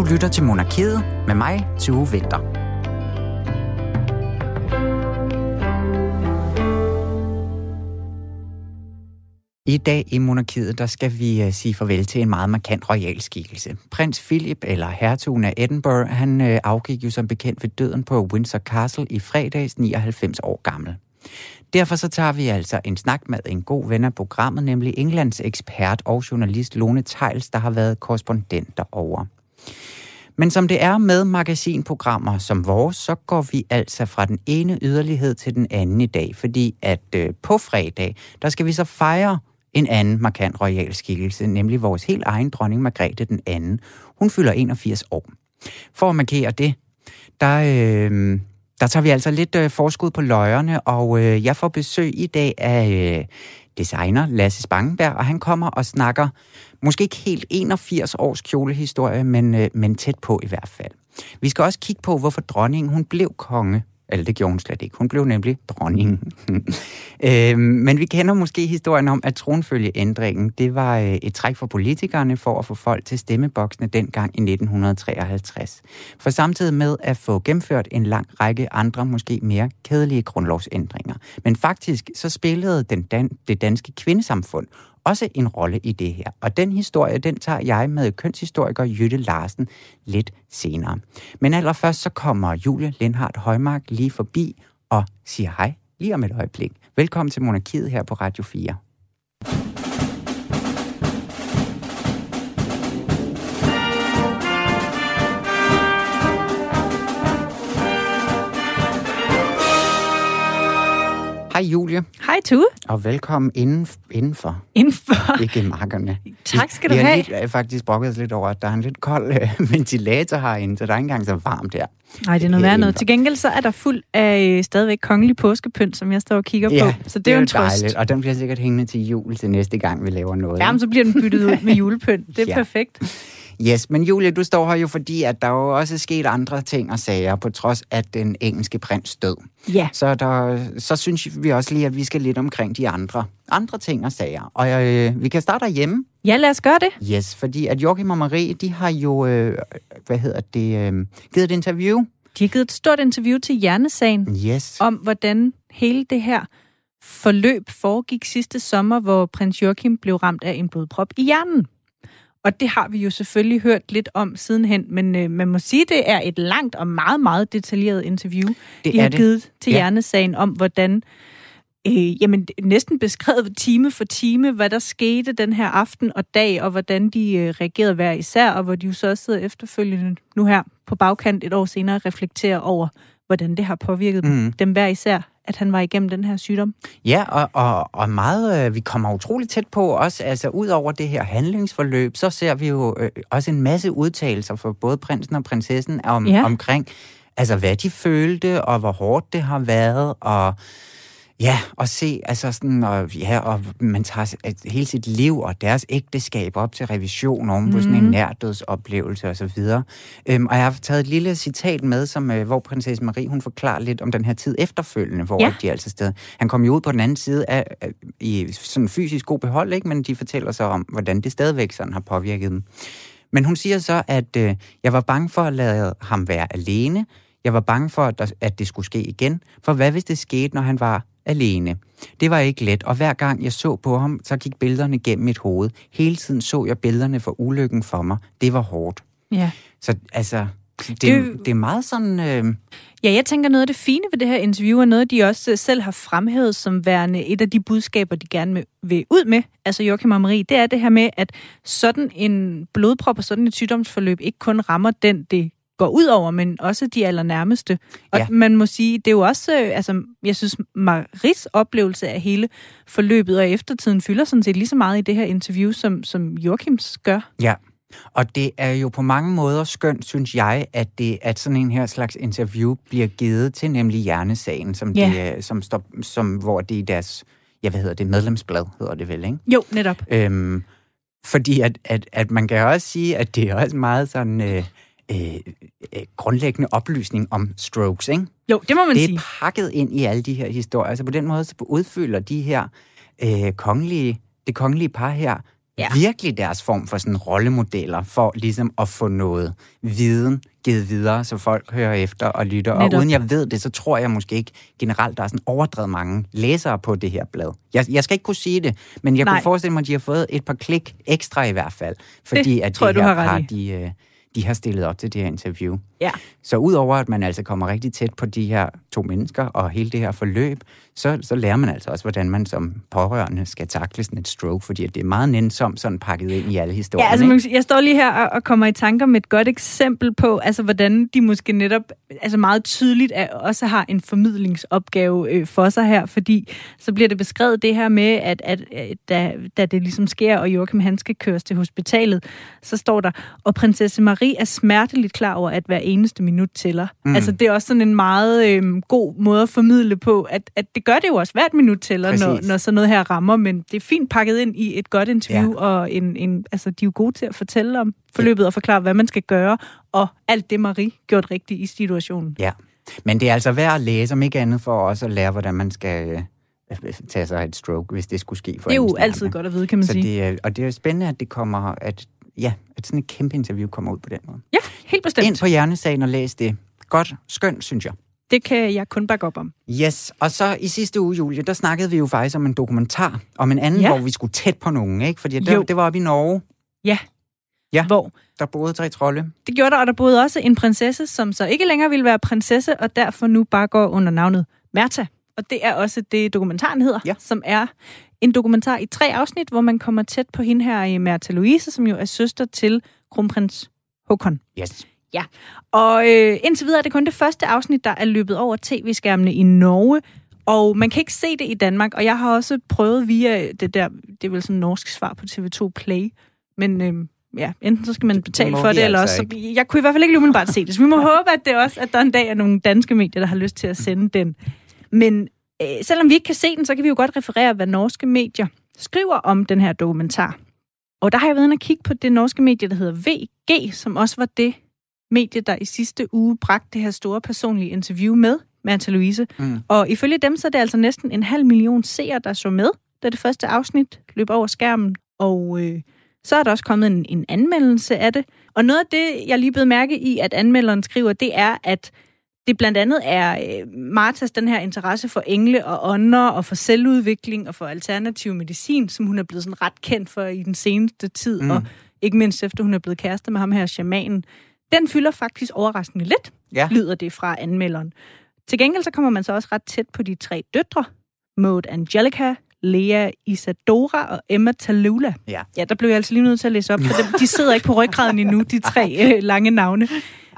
lytter til Monarkiet med mig, Tue Winther. I dag i Monarkiet, der skal vi sige farvel til en meget markant royal skikkelse. Prins Philip, eller hertugen af Edinburgh, han afgik jo som bekendt ved døden på Windsor Castle i fredags, 99 år gammel. Derfor så tager vi altså en snak med en god ven af programmet, nemlig Englands ekspert og journalist Lone Theils, der har været korrespondent derovre. Men som det er med magasinprogrammer som vores, så går vi altså fra den ene yderlighed til den anden i dag, fordi at på fredag, der skal vi så fejre en anden markant royal skikkelse, nemlig vores helt egen dronning Margrethe den anden. Hun fylder 81 år. For at markere det, der tager vi altså lidt forskud på løjerne, og jeg får besøg i dag af designer Lasse Spangenberg, og han kommer og snakker måske ikke helt 81 års kjolehistorie, men tæt på i hvert fald. Vi skal også kigge på, hvorfor dronningen hun blev konge. Eller det gjorde hun slet ikke. Hun blev nemlig dronningen. Men vi kender måske historien om, at tronfølgeændringen, det var et træk for politikerne for at få folk til stemmeboksene dengang i 1953. For samtidig med at få gennemført en lang række andre, måske mere kedelige grundlovsændringer. Men faktisk så spillede det danske kvindesamfund også en rolle i det her. Og den historie, den tager jeg med kønshistoriker Jytte Larsen lidt senere. Men allerførst så kommer Julie Lindhardt Højmark lige forbi og siger hej lige om et øjeblik. Velkommen til Monarkiet her på Radio 4. Hej Julie. Hej Tue. Og velkommen indenfor. Indenfor. Ikke markerne. Tak skal du have. Vi har faktisk brokket os lidt over, at der er en lidt kold ventilator herinde, så der er ikke engang så varmt her. Nej, det er noget værd noget. Til gengæld så er der fuld af stadigvæk kongelig påskepynt, som jeg står og kigger på. Så det er jo en trøst. Dejligt. Og den bliver sikkert hængende til jul til næste gang, vi laver noget. Jamen, så bliver den byttet ud med julepynt. Det er perfekt. Yes, men Julie, du står her jo fordi, at der jo også er sket andre ting og sager, på trods af den engelske prins død. Ja. Så synes vi også lige, at vi skal lidt omkring de andre ting og sager. Og vi kan starte hjemme. Ja, lad os gøre det. Yes, fordi at Joachim og Marie, de har jo, givet et interview. De har givet et stort interview til Hjernesagen. Yes. Om hvordan hele det her forløb foregik sidste sommer, hvor prins Joachim blev ramt af en blodprop i hjernen. Og det har vi jo selvfølgelig hørt lidt om sidenhen, men man må sige, det er et langt og meget, meget detaljeret interview, de har givet til Hjernesagen om, hvordan, næsten beskrevet time for time, hvad der skete den her aften og dag, og hvordan de reagerede hver især, og hvor de jo så også sidder efterfølgende nu her på bagkant et år senere reflekterer over, hvordan det har påvirket dem hver især, at han var igennem den her sygdom. Ja, og meget, vi kommer utroligt tæt på også, altså ud over det her handlingsforløb, så ser vi jo også en masse udtalelser for både prinsen og prinsessen omkring, altså hvad de følte, og hvor hårdt det har været, og se, altså sådan, og man tager hele sit liv og deres ægteskab op til revision oven på sådan en nærdødsoplevelse og så videre. Og jeg har taget et lille citat med, hvor prinsesse Marie, hun forklarer lidt om den her tid efterfølgende, hvor de altså sted. Han kom jo ud på den anden side i sådan fysisk god behold, ikke? Men de fortæller så om, hvordan det stadigvæk sådan har påvirket dem. Men hun siger så, at jeg var bange for at lade ham være alene. Jeg var bange for, at det skulle ske igen. For hvad hvis det skete, når han var alene? Det var ikke let, og hver gang jeg så på ham, så gik billederne gennem mit hoved. Hele tiden så jeg billederne for ulykken for mig. Det var hårdt. Ja. Så altså, det er meget sådan... Ja, jeg tænker, noget af det fine ved det her interview, er noget, de også selv har fremhævet som værende et af de budskaber, de gerne vil ud med, altså Joachim og Marie, det er det her med, at sådan en blodprop og sådan et sygdomsforløb ikke kun rammer den, det går ud over, men også de allernærmeste. Og man må sige, det er jo også, jeg synes, Maries oplevelse af hele forløbet og eftertiden fylder sådan set lige så meget i det her interview, som Joachims gør. Ja, og det er jo på mange måder skønt, synes jeg, at sådan en her slags interview bliver givet til nemlig Hjernesagen, hvor det er deres, medlemsblad, hedder det vel, ikke? Jo, netop. Fordi at man kan også sige, at det er også meget sådan... grundlæggende oplysning om strokes, ikke? Jo, det må man sige. Det er pakket ind i alle de her historier. Altså på den måde så udfylder de her det kongelige par her virkelig deres form for sådan rollemodeller for ligesom at få noget viden givet videre, så folk hører efter og lytter. Og uden jeg ved det, så tror jeg måske ikke generelt, der er sådan overdrevet mange læsere på det her blad. Jeg skal ikke kunne sige det, men jeg kunne forestille mig, at de har fået et par klik ekstra i hvert fald, fordi at det her par, de har stillet op til det her interview. Ja. Så udover at man altså kommer rigtig tæt på de her 2 mennesker og hele det her forløb, så lærer man altså også, hvordan man som pårørende skal takle sådan et stroke, fordi det er meget nænsomt sådan pakket ind i alle historier. Ja, altså jeg står lige her og kommer i tanker med et godt eksempel på, altså hvordan de måske netop altså meget tydeligt også har en formidlingsopgave for sig her, fordi så bliver det beskrevet det her med, at da det ligesom sker, og Joachim han skal køres til hospitalet, så står der, og prinsesse Marie er smerteligt klar over, at hver eneste minut tæller. Altså det er også sådan en meget god måde at formidle på, at det gør det jo også, hvert minut tæller, når sådan noget her rammer, men det er fint pakket ind i et godt interview, og altså de er jo gode til at fortælle om forløbet og forklare, hvad man skal gøre, og alt det Marie gjort rigtigt i situationen. Ja, men det er altså værd at læse, om ikke andet for også at lære, hvordan man skal tage sig et stroke, hvis det skulle ske for en. Det er jo altid godt at vide, kan man sige. Og det er spændende, at det kommer, at sådan et kæmpe interview kommer ud på den måde. Ja, helt bestemt. Ind på Hjernesagen og læs det. Godt, skønt, synes jeg. Det kan jeg kun bakke op om. Yes, og så i sidste uge, Julie, der snakkede vi jo faktisk om en dokumentar, om en anden, hvor vi skulle tæt på nogen, ikke? Fordi det var oppe i Norge. Ja, hvor der boede 3 trolde. Det gjorde der, og der boede også en prinsesse, som så ikke længere ville være prinsesse, og derfor nu bare går under navnet Märtha. Og det er også det, dokumentaren hedder, som er en dokumentar i 3 afsnit, hvor man kommer tæt på hende her i Märtha Louise, som jo er søster til kronprins Håkon. Yes. Ja, og indtil videre er det kun det første afsnit, der er løbet over tv-skærmene i Norge, og man kan ikke se det i Danmark, og jeg har også prøvet via det der, det er vel sådan en norsk svar på TV2 Play, men enten så skal man betale for det, eller også, jeg kunne i hvert fald ikke umiddelbart se det, så vi må håbe, at det også, at der en dag er nogle danske medier, der har lyst til at sende den. Men selvom vi ikke kan se den, så kan vi jo godt referere, hvad norske medier skriver om den her dokumentar. Og der har jeg været inde og kigge på det norske medie, der hedder VG, som også var det medie, der i sidste uge bragte det her store personlige interview med Märtha Louise. Og ifølge dem, så er det altså næsten 500.000 seere, der så med, da det første afsnit løb over skærmen. Og så er der også kommet en anmeldelse af det. Og noget af det, jeg lige blev mærke i, at anmelderen skriver, det er, at det blandt andet er Marthas den her interesse for engle og ånder og for selvudvikling og for alternativ medicin, som hun er blevet sådan ret kendt for i den seneste tid, og ikke mindst efter hun er blevet kæreste med ham her, shamanen. Den fylder faktisk overraskende lidt, lyder det fra anmelderen. Til gengæld så kommer man så også ret tæt på de 3 døtre, Maud Angelica, Lea Isadora og Emma Tallulah. Ja, der blev jeg altså lige nødt til at læse op, for dem, de sidder ikke på ryggraden endnu, de 3 lange navne.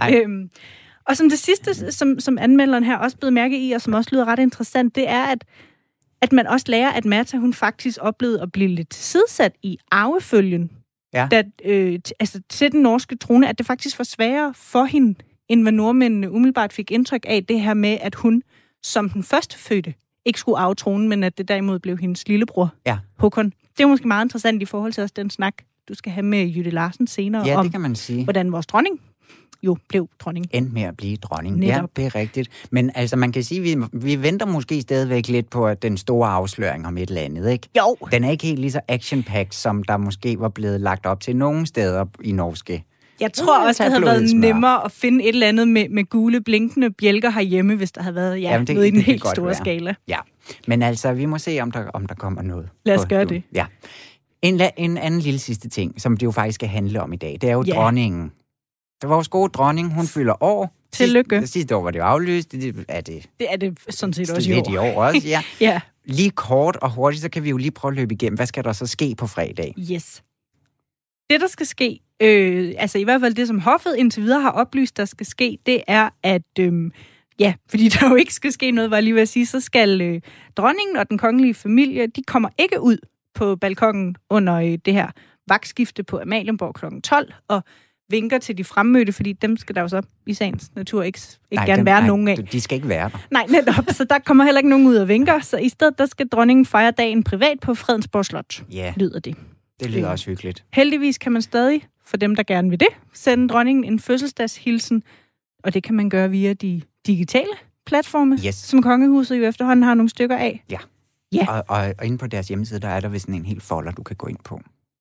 Og som det sidste, som anmelderen her også blevet mærke i, og som også lyder ret interessant, det er, at man også lærer, at Märtha, hun faktisk oplevede at blive lidt sidsat i arvefølgen. Da, til den norske trone, at det faktisk var sværere for hende, end hvad nordmændene umiddelbart fik indtryk af, det her med, at hun som den første fødte ikke skulle arve tronen, men at det derimod blev hendes lillebror, Håkon. Det er måske meget interessant i forhold til også den snak, du skal have med Jytte Larsen senere, om det kan man sige. Hvordan vores dronning jo blev dronning. Endte med at blive dronning. Netop. Ja, det er rigtigt. Men altså, man kan sige, vi venter måske stadigvæk lidt på den store afsløring om et eller andet, ikke? Jo. Den er ikke helt lige så action-packed, som der måske var blevet lagt op til nogle steder i norske. Jeg tror også, det havde været nemmere at finde et eller andet med gule, blinkende bjælker herhjemme, hvis der havde været noget i den helt store skala. Ja, men altså, vi må se, om der kommer noget. Lad os gøre det. Ja. En anden lille sidste ting, som det jo faktisk skal handle om i dag, det er jo dronningen. Vores gode dronning, hun fylder år. Tillykke. Sidste år var det jo aflyst. Det er det sådan set også i år. Lidt i år også, ja. Lige kort og hurtigt, så kan vi jo lige prøve at løbe igennem. Hvad skal der så ske på fredag? Yes. Det, der skal ske, altså i hvert fald det, som hoffet indtil videre har oplyst, der skal ske, det er, at fordi der jo ikke skal ske noget, var jeg lige ved at sige, så skal dronningen og den kongelige familie, de kommer ikke ud på balkongen under det her vagtskifte på Amalienborg kl. 12, og vinker til de fremmødte, fordi dem skal der jo så i sagens natur ikke gerne være nogen af. De skal ikke være der. Nej, netop. Så der kommer heller ikke nogen ud og vinker. Så i stedet, der skal dronningen fejre dagen privat på Fredensborg Slot, lyder det. Det lyder også hyggeligt. Heldigvis kan man stadig, for dem der gerne vil det, sende dronningen en fødselsdagshilsen, og det kan man gøre via de digitale platforme, som kongehuset jo efterhånden har nogle stykker af. Ja. Og inde på deres hjemmeside, der er der vist en helt folder, du kan gå ind på.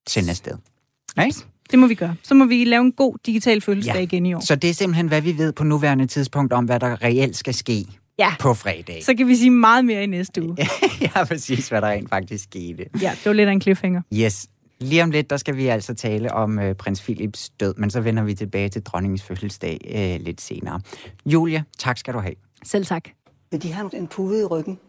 sende afsted. Nej? Det må vi gøre. Så må vi lave en god digital fødselsdag igen i år. Så det er simpelthen, hvad vi ved på nuværende tidspunkt om, hvad der reelt skal ske på fredag. Så kan vi sige meget mere i næste uge. Ja, præcis, hvad der rent faktisk skete. Ja, det var lidt af en cliffhanger. Yes. Lige om lidt, der skal vi altså tale om prins Philips død, men så vender vi tilbage til dronningens fødselsdag lidt senere. Julia, tak skal du have. Selv tak. Vil de have en pude i ryggen?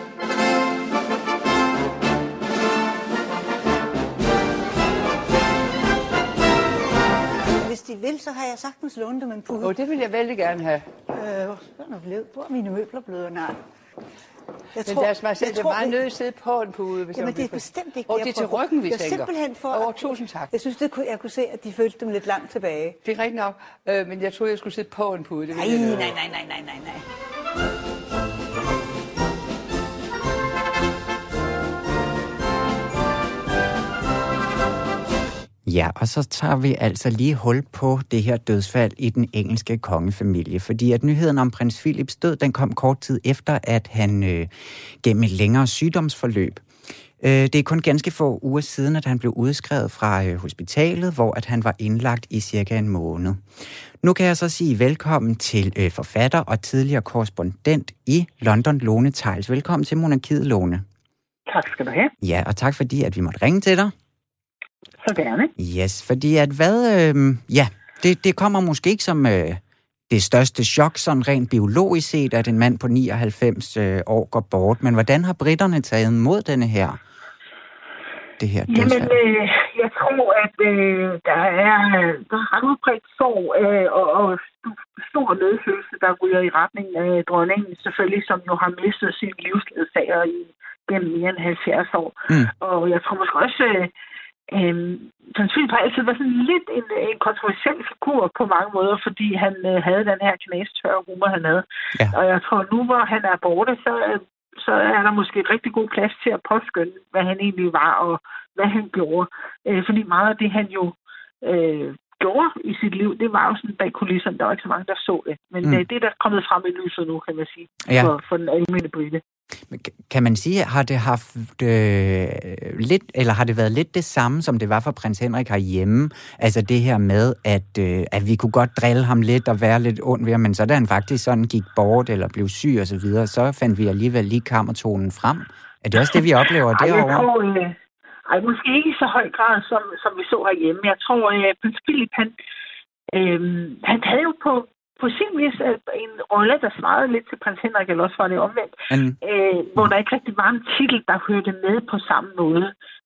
Hvis de vil, så har jeg sagtens lånt dem en pude. Det vil jeg vældig gerne have. Hvor er mine møbler blevet? Nej. Men deres majestæt er meget nødt til at sidde på en pude. Hvis Jamen, det er bestemt ikke det er til ryggen, vi tænker. Simpelthen for... Tusind tak. Jeg synes, jeg kunne se, at de følte dem lidt langt tilbage. Det er rigtigt nok, men jeg troede, jeg skulle sidde på en pude. Det nej. Ja, og så tager vi altså lige hul på det her dødsfald i den engelske kongefamilie, fordi at nyheden om prins Philips død, den kom kort tid efter, at han gennem et længere sygdomsforløb. Det er kun ganske få uger siden, at han blev udskrevet fra hospitalet, hvor at han var indlagt i cirka en måned. Nu kan jeg så sige velkommen til forfatter og tidligere korrespondent i London, Lone Theils. Velkommen til Monarkiet, Lone. Tak skal du have. Ja, og tak fordi, at vi måtte ringe til dig. Så gerne. Yes, fordi at det kommer måske ikke som det største chok, sådan rent biologisk set, at en mand på 99 år går bort. Men hvordan har britterne taget imod det her dødsfald? Jamen, jeg tror, at der er ret udbredt sorg og stor medfølelse, der ryger i retning af dronningen, selvfølgelig, som jo har mistet sin livsledsager gennem mere end 70 år. Og jeg tror måske også... Prins Philip har altid været sådan lidt en kontroversiel figur på mange måder, fordi han havde den her knæstørre humor, han havde. Ja. Og jeg tror, nu hvor han er borte, så er der måske et rigtig god plads til at påskynde, hvad han egentlig var, og hvad han gjorde. Fordi meget af det, han jo gjorde i sit liv, det var jo sådan bag kulisserne. Der var ikke så mange, der så det. Men det er der kommet frem i lyset nu, kan man sige, for den almindelige brite. Kan man sige, har det haft lidt, eller har det været lidt det samme, som det var for prins Henrik herhjemme? Altså det her med, at vi kunne godt drille ham lidt og være lidt ond ved ham, men så da han faktisk sådan gik bort eller blev syg og så videre, så fandt vi alligevel lige kammertonen frem. Er det også det, vi oplever derovre? Måske ikke i så høj grad, som vi så herhjemme. Jeg tror, prins Philip, han havde jo på sin vis en rolle, der svarede lidt til prins Henrik, eller også var det omvendt, hvor der ikke rigtig var en titel, der hørte med på samme måde,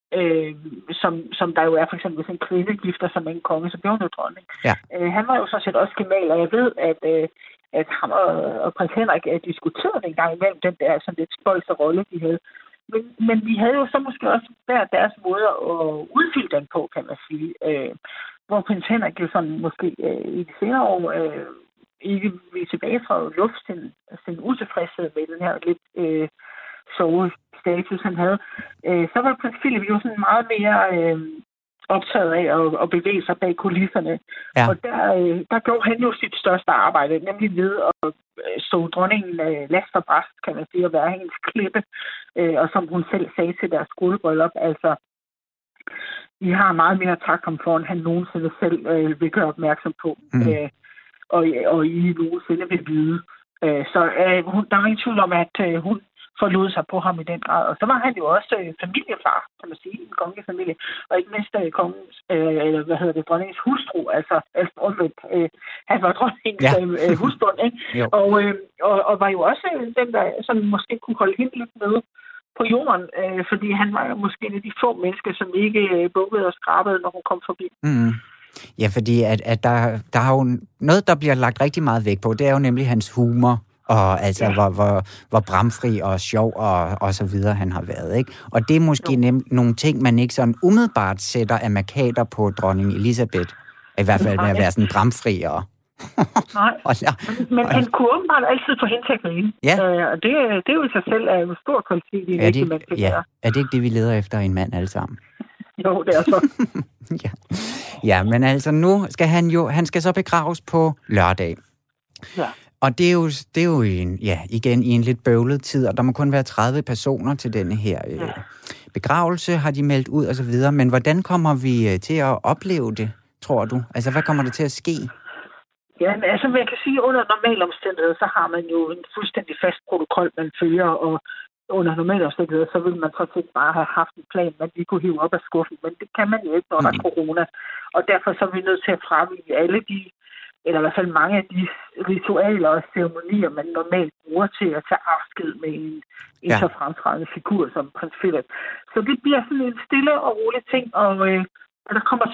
som der jo er for eksempel, hvis en kvinde gifter sig med en konge, så bliver hun jo dronning. Ja. Han var jo sådan set også gemal, og jeg ved, at ham og prins Henrik diskuterede en gang imellem den der sådan lidt spøjse rolle, de havde. Men vi havde jo så måske også hver deres måde at udfylde den på, kan man sige. Hvor prins Henrik jo sådan måske i de senere år ikke vil tilbage fra luft sin utilfredshed med den her lidt sovestatus, han havde. Så var prins Philip jo sådan meget mere optaget af at bevæge sig bag kulisserne. Ja. Og der gjorde han jo sit største arbejde, nemlig ved at stå dronningen last og bræst, kan man sige, at være hendes klippe. Og som hun selv sagde til deres skolebryllup, altså, I har meget mere tak ham for, end han nogensinde selv vil gøre opmærksom på. Og I nogensinde vil vide. Så der var ingen tvivl om, at hun forlod sig på ham i den grad. Og så var han jo også familiefar, kan man sige, i en kongefamilie. Og ikke mindst dronningens hustru, altså omvendt. Han var dronningens husbund, ikke? Og var jo også den, der sådan måske kunne holde hende lidt med på jorden, fordi han var måske en af de få mennesker, som ikke bukkede og skrabede, når hun kom forbi. Ja, fordi at der er jo noget, der bliver lagt rigtig meget vægt på, det er jo nemlig hans humor, og altså hvor bramfri og sjov og så videre han har været, ikke? Og det er måske nogle ting, man ikke sådan umiddelbart sætter af markader på dronning Elisabeth. I hvert fald med at være sådan bramfri og... Nej, men han kunne åbenbart altid få hende til at grine. Ja. Og det er jo i sig selv en stor kvalitet i en ægte mand. Ja, er det ikke det, vi leder efter i en mand alle sammen? Jo, det er så. Ja, men altså nu skal han skal så begraves på lørdag. Ja. Og det er jo igen i en lidt bøvlet tid, og der må kun være 30 personer til denne her begravelse, har de meldt ud og så videre. Men hvordan kommer vi til at opleve det, tror du? Altså, hvad kommer der til at ske? Ja, men altså, jeg kan sige, at under normale omstændigheder, så har man jo en fuldstændig fast protokol, man følger, og under normale omstændigheder, så ville man så set bare have haft en plan, man lige kunne hive op af skuffen, men det kan man jo ikke, når der er corona. Og derfor så er vi nødt til at fravige alle de, eller i hvert fald mange af de ritualer og ceremonier, man normalt bruger til at tage afsked med en så fremtrædende figur som prins Philip. Så det bliver sådan en stille og rolig ting, og der kommer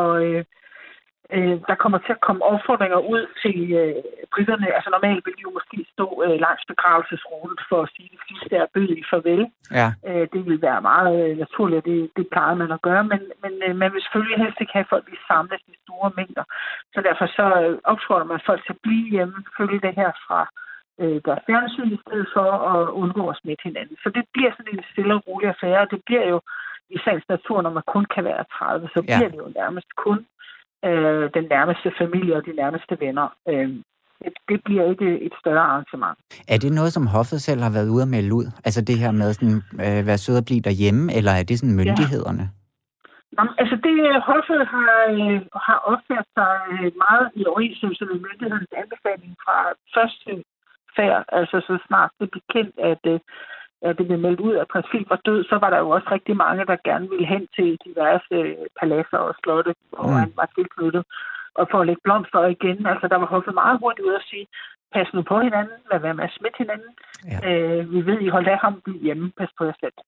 til at komme opfordringer ud til britterne. Altså normalt vil de jo måske stå langs begravelsesruten for at sige, at de sidste er bødige farvel. Ja. Det vil være meget naturligt, det plejer man at gøre, men man vil selvfølgelig helst ikke have folk, der samles i store mængder. Så derfor så opfordrer man folk til at blive hjemme, følge det her fra deres fjernsyn i stedet for at undgå at smitte hinanden. Så det bliver sådan en stille og rolig affære, og det bliver jo i sagens natur, når man kun kan være 30, så bliver det jo nærmest kun den nærmeste familie og de nærmeste venner. Det bliver ikke et større arrangement. Er det noget, som hoffet selv har været ude at melde ud? Altså det her med sådan, være sød og blive derhjemme, eller er det sådan myndighederne? Ja. Altså det hoffet har opført sig meget i overensstemmelse med myndighedens anbefaling fra første færd, altså så snart det blev kendt, at det blev meldt ud, at prins Philip var død, så var der jo også rigtig mange, der gerne ville hen til diverse paladser og slotte, hvor han var tilknyttet, og for at lægge blomster igen. Altså, der var hoffet meget hurtigt ud at sige, pas nu på hinanden, lad være med at smitte hinanden. Ja. Vi ved, I holder af ham, bliv hjemme, pas på jer selv.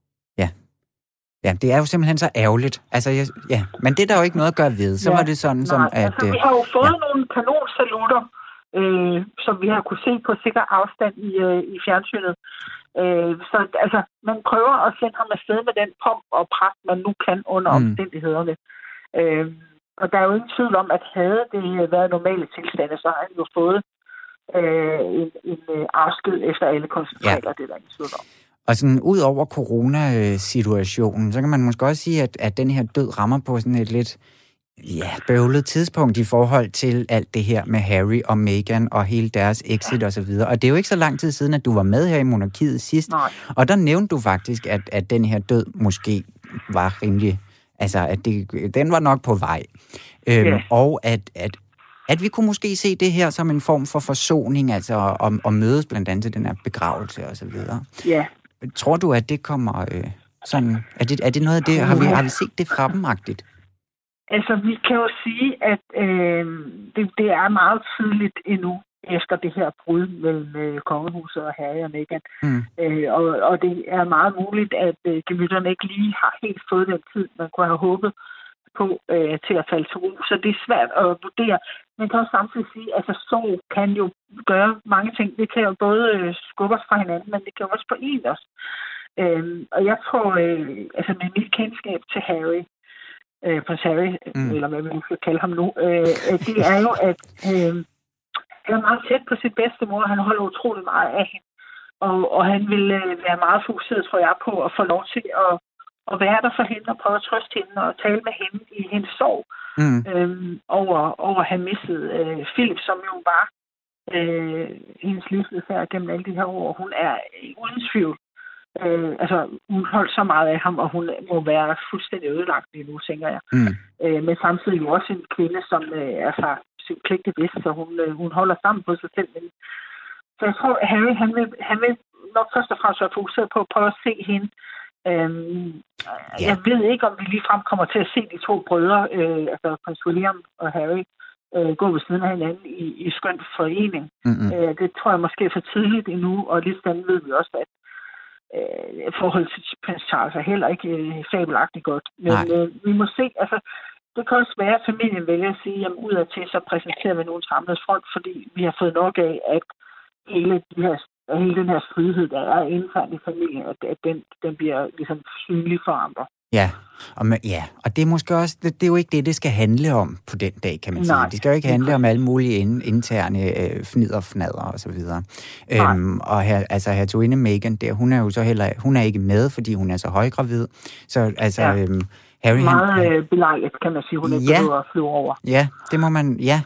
Ja, det er jo simpelthen så ærgerligt. Altså, men det er der jo ikke noget at gøre ved. Så var det sådan, som at... Altså, vi har jo fået nogle kanonsalutter, som vi har kunne se på sikker afstand i fjernsynet. Så altså, man prøver at sende ham afsted med den pomp og pragt, man nu kan under omstændighederne. Og der er jo ingen tvivl om, at havde det været normale tilstande, så har han jo fået en afsked efter alle koncentrater, det er der ingen tvivl om. Og sådan ud over coronasituationen, så kan man måske også sige, at den her død rammer på sådan et lidt bøvlet tidspunkt i forhold til alt det her med Harry og Meghan og hele deres exit og så videre. Og det er jo ikke så lang tid siden, at du var med her i Monarkiet sidst. Nej. Og der nævnte du faktisk, at den her død måske var rimelig... Altså, at den var nok på vej. Og at vi kunne måske se det her som en form for forsoning, altså at mødes blandt andet til den her begravelse og så videre. Ja. Tror du, at det kommer sådan... Er det noget af det? Har vi set det fremagtigt? Altså, vi kan jo sige, at det er meget tidligt endnu efter det her brud mellem kongehuset og Harry og Meghan. Og det er meget muligt, at gemytterne ikke lige har helt fået den tid, man kunne have håbet på til at falde til ro. Så det er svært at vurdere. Man kan også samtidig sige, at sorg kan jo gøre mange ting. Det kan jo både skubbe os fra hinanden, men det kan jo også forene os. Og jeg tror, altså med mit kendskab til Harry, prins Harry, eller hvad vi nu skal kalde ham nu, det er jo, at han er meget tæt på sit bedstemor. Han holder utrolig meget af hende. Og han vil være meget fokuseret, tror jeg, på at få lov til at være der for hende og prøve at trøste hende og tale med hende i hendes sorg over at have mistet Philip, som jo var hendes livsledsager gennem alle de her år. Hun er uden tvivl. Hun holdt så meget af ham, og hun må være fuldstændig ødelagt lige nu, tænker jeg. Men samtidig jo også en kvinde, som sin pligt bevidst, så hun holder sammen på sig selv. Så jeg tror, at Harry, han vil nok først og fremmest være fokuseret på at prøve at se hende. Jeg ved ikke, om vi ligefrem kommer til at se de to brødre, altså prins William og Harry, gå ved siden af hinanden i skøn forening. Det tror jeg måske er for tidligt endnu, og lidt andet ved vi også, at forhold til prins Charles er heller ikke fabelagtigt godt. Men vi må se, altså det kan også være, at familien vælger at sige, at udadtil så præsenterer vi nogle samlet front, fordi vi har fået nok af, at hele den her stridighed, der er internt i familien, at den bliver ligesom synlig for andre. Og det er måske også, det er jo ikke det skal handle om på den dag, kan man sige. Det skal jo ikke handle om alle mulige interne fnidder og så videre. Og hertuginde Meghan der, hun er jo så hun er ikke med, fordi hun er så højgravid. Så Harry... Meget belejligt, kan man sige, hun ikke behøver at flyve over. Ja, det må man,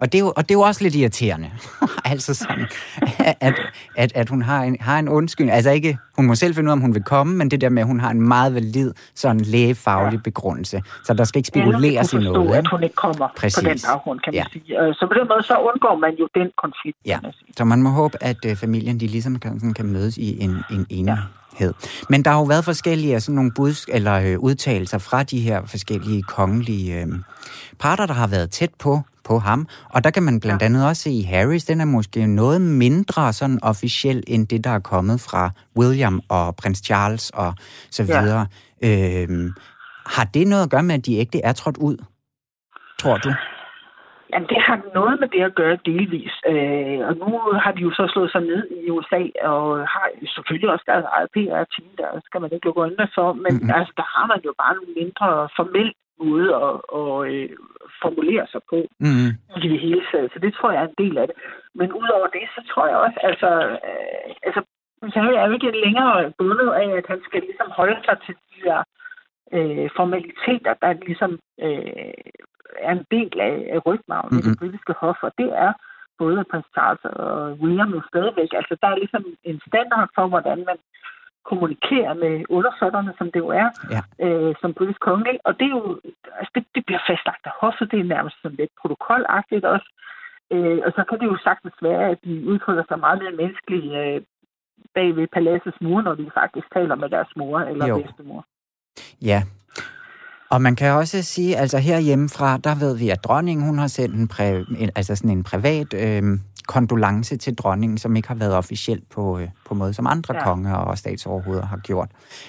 Og det er jo også lidt irriterende. Altså sådan, at hun har en undskyldning. Altså ikke, hun må selv finde ud af, om hun vil komme, men det der med, at hun har en meget valid sådan lægefaglig begrundelse. Så der skal ikke spekuleres i noget. At hun ikke kommer på den baggrund, kan man sige. Så på den måde, så undgår man jo den konflikt. Ja, så man må håbe, at familien de ligesom kan mødes i en enighed. Men der har jo været forskellige sådan nogle udtalelser fra de her forskellige kongelige parter, der har været tæt på ham. Og der kan man blandt andet også se i Harrys, den er måske noget mindre sådan officiel, end det, der er kommet fra William og prins Charles og så videre. Har det noget at gøre med, at de ægte er trådt ud, tror du? Jamen, det har noget med det at gøre delvis. Og nu har de jo så slået sig ned i USA, og har selvfølgelig også deres eget PR-team, der skal man ikke lukke øjnene for, men altså, der har man jo bare en mindre formel måde at formulere sig på i det hele taget. Så det tror jeg er en del af det. Men udover det, så tror jeg også, så er jeg jo ikke længere bundet af, at han skal ligesom holde sig til de der formaliteter, der ligesom er en del af rygmarven i det britiske hof, og det er både prins Charles og William jo stadigvæk. Altså, der er ligesom en standard for, hvordan man kommunikerer med undersåtterne, som det jo er, som britisk kongelig. Og det er jo, altså, det bliver fastlagt af hoffet, det er nærmest sådan lidt protokolagtigt også. Og så kan det jo sagtens være, at de udtrykker sig meget mere menneskeligt bag ved paladsets mure, når de faktisk taler med deres mor eller bedstemor. Ja. Og man kan også sige, altså herhjemmefra, der ved vi, at dronningen, hun har sendt en privat kondolence til dronningen, som ikke har været officielt på måde, som andre konger og statsoverhoveder har gjort.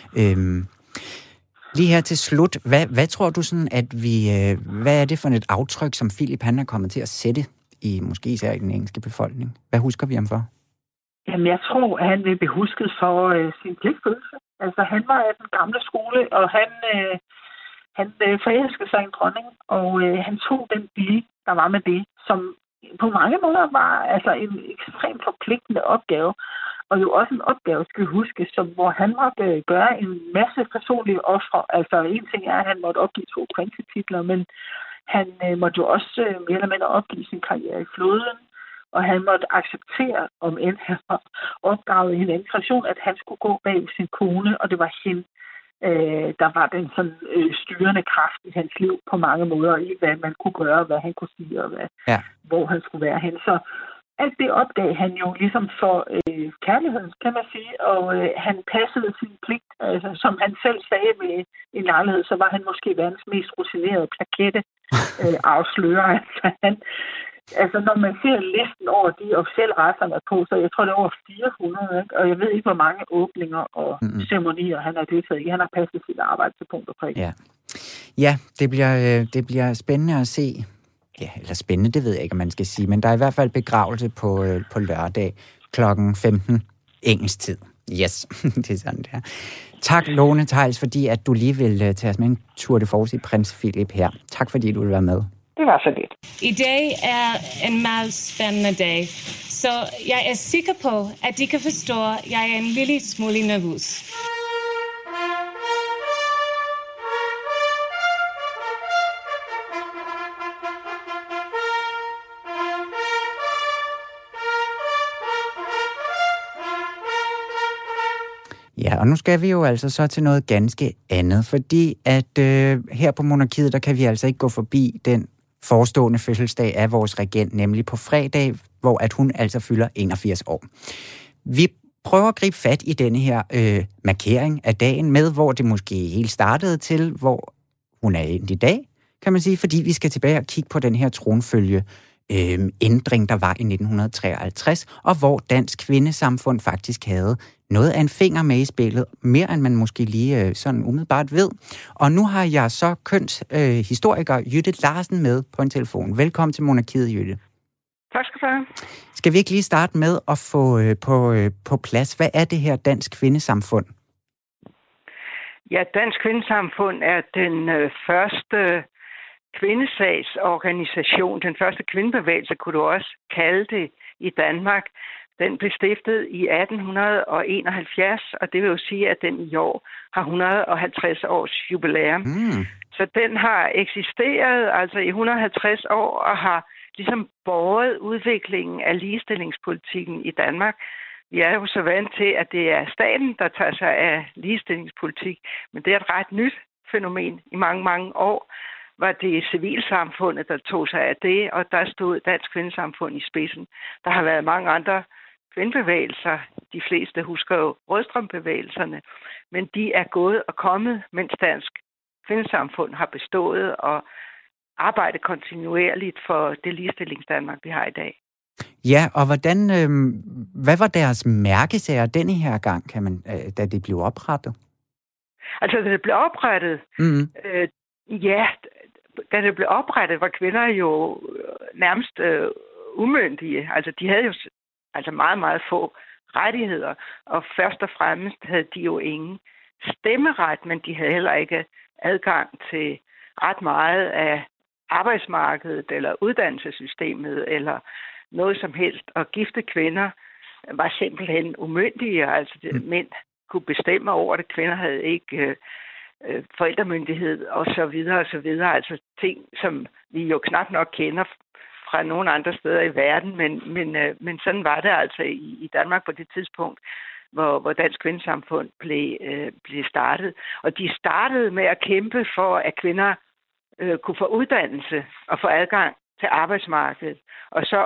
Lige her til slut, hvad tror du sådan, at hvad er det for et aftryk, som Philip han er kommet til at sætte i måske især i den engelske befolkning? Hvad husker vi ham for? Jamen, jeg tror, at han vil blive husket for sin pligtfølelse. Altså, han var af den gamle skole, og han forelskede sig i en dronning, og han tog den blik, der var med det, som på mange måder var altså en ekstremt forpligtende opgave, og jo også en opgave, skal vi huske, hvor han måtte gøre en masse personlige ofre. Altså, en ting er, at han måtte opgive 2 prinsetitler, men han måtte jo også mere eller mindre opgive sin karriere i flåden, og han måtte acceptere, om end han var opdraget i en anden tradition, at han skulle gå bag sin kone, og det var hende, der var den sådan styrende kraft i hans liv på mange måder, i hvad man kunne gøre, hvad han kunne sige, og hvor han skulle være hen. Så alt det opdagede han jo ligesom for kærligheden, kan man sige, og han passede sin pligt. Altså, som han selv sagde ved en lejlighed, så var han måske verdens mest rutinerede plakette afslører. Altså, når man ser listen over de officielle rejser, der er på, så jeg tror, det er over 400, ikke? Og jeg ved ikke, hvor mange åbninger og ceremonier han har deltaget i. Han har passet sit arbejde til punkt og prik. Ja, det bliver spændende at se. Ja, eller spændende, det ved jeg ikke, om man skal sige. Men der er i hvert fald begravelse på lørdag kl. 15 engelsk tid. Yes, det er sådan der. Tak, Lone Theils, fordi at du lige vil tage os med en tour de force i prins Philip her. Tak, fordi du vil være med. Det var så lidt. I dag er en meget spændende dag, så jeg er sikker på, at de kan forstå, at jeg er en lille smule nervøs. Ja, og nu skal vi jo altså så til noget ganske andet, fordi at her på Monarkiet, der kan vi altså ikke gå forbi den forestående fødselsdag af vores regent, nemlig på fredag, hvor at hun altså fylder 81 år. Vi prøver at gribe fat i denne her markering af dagen med, hvor det måske helt startede til, hvor hun er endt i dag, kan man sige, fordi vi skal tilbage og kigge på den her tronfølge ændring, der var i 1953, og hvor Dansk Kvindesamfund faktisk havde noget af en finger med i spillet, mere end man måske lige sådan umiddelbart ved. Og nu har jeg så historiker Jytte Larsen med på en telefon. Velkommen til Monarkiet, Jytte. Tak skal du have. Skal vi ikke lige starte med at få på plads, hvad er det her Dansk Kvindesamfund? Ja, Dansk Kvindesamfund er den første kvindesagsorganisation, den første kvindebevægelse, kunne du også kalde det, i Danmark, Den blev stiftet i 1871, og det vil jo sige, at den i år har 150 års jubilæum. Så den har eksisteret altså i 150 år og har ligesom båret udviklingen af ligestillingspolitikken i Danmark. Vi er jo så vant til, at det er staten, der tager sig af ligestillingspolitik, men det er et ret nyt fænomen. I mange, mange år var det civilsamfundet, der tog sig af det, og der stod Dansk Kvindesamfund i spidsen. Der har været mange andre kvindebevægelser. De fleste husker jo Rødstrømbevægelserne, men de er gået og kommet, mens Dansk Kvindesamfund har bestået og arbejdet kontinuerligt for det ligestillingsdanmark, vi har i dag. Ja, og hvad var deres mærkesager denne her gang, da det blev oprettet? Altså, da det blev oprettet, da det blev oprettet, var kvinder jo nærmest umyndige. Altså, de havde jo meget, meget få rettigheder, og først og fremmest havde de jo ingen stemmeret, men de havde heller ikke adgang til ret meget af arbejdsmarkedet eller uddannelsessystemet eller noget som helst. Og gifte kvinder var simpelthen umyndige, altså mænd kunne bestemme over det. Kvinder havde ikke forældremyndighed og så videre og så videre. Altså ting, som vi jo knap nok kender fra nogle andre steder i verden, men sådan var det altså i Danmark på det tidspunkt, hvor Dansk Kvindesamfund blev startet. Og de startede med at kæmpe for, at kvinder kunne få uddannelse og få adgang til arbejdsmarkedet. Og så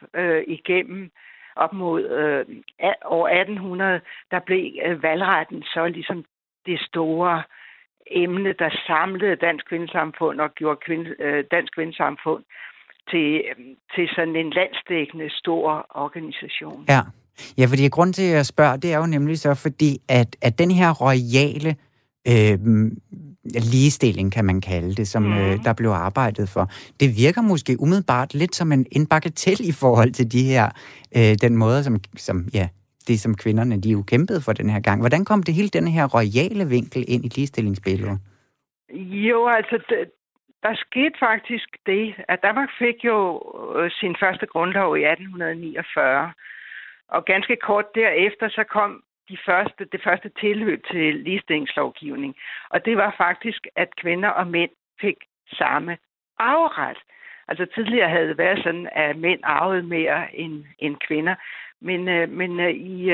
op mod år 1800, der blev valgretten så ligesom det store emne, der samlede Dansk Kvindesamfund og gjorde Dansk Kvindesamfund til sådan en landsdækkende stor organisation. Ja, fordi grunden til, at jeg spørger, det er jo nemlig så, fordi at den her royale ligestilling, kan man kalde det, som der blev arbejdet for, det virker måske umiddelbart lidt som en bagatel i forhold til de her, den måde, som kvinderne, de jo kæmpede for den her gang. Hvordan kom det hele den her royale vinkel ind i ligestillingsbilledet? Jo, altså, der skete faktisk det, at Danmark fik jo sin første grundlov i 1849, og ganske kort derefter, så kom det første tilløb til ligestillingslovgivning. Og det var faktisk, at kvinder og mænd fik samme arveret. Altså tidligere havde det været sådan, at mænd arvede mere end kvinder. Men i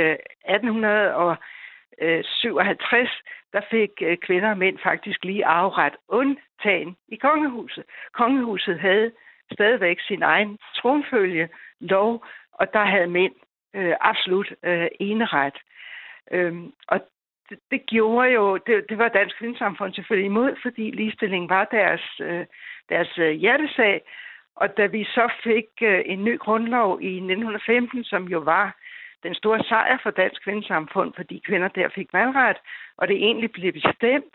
1857, der fik kvinder og mænd faktisk lige arveret, undtagen i kongehuset. Kongehuset havde stadigvæk sin egen tronfølgelov, og der havde mænd absolut eneret. Og det gjorde jo, det var Dansk Kvindesamfund selvfølgelig imod, fordi ligestilling var deres hjertesag. Og da vi så fik en ny grundlov i 1915, som jo var den store sejr for Dansk Kvindesamfund, fordi kvinder der fik valgret, og det egentlig blev bestemt,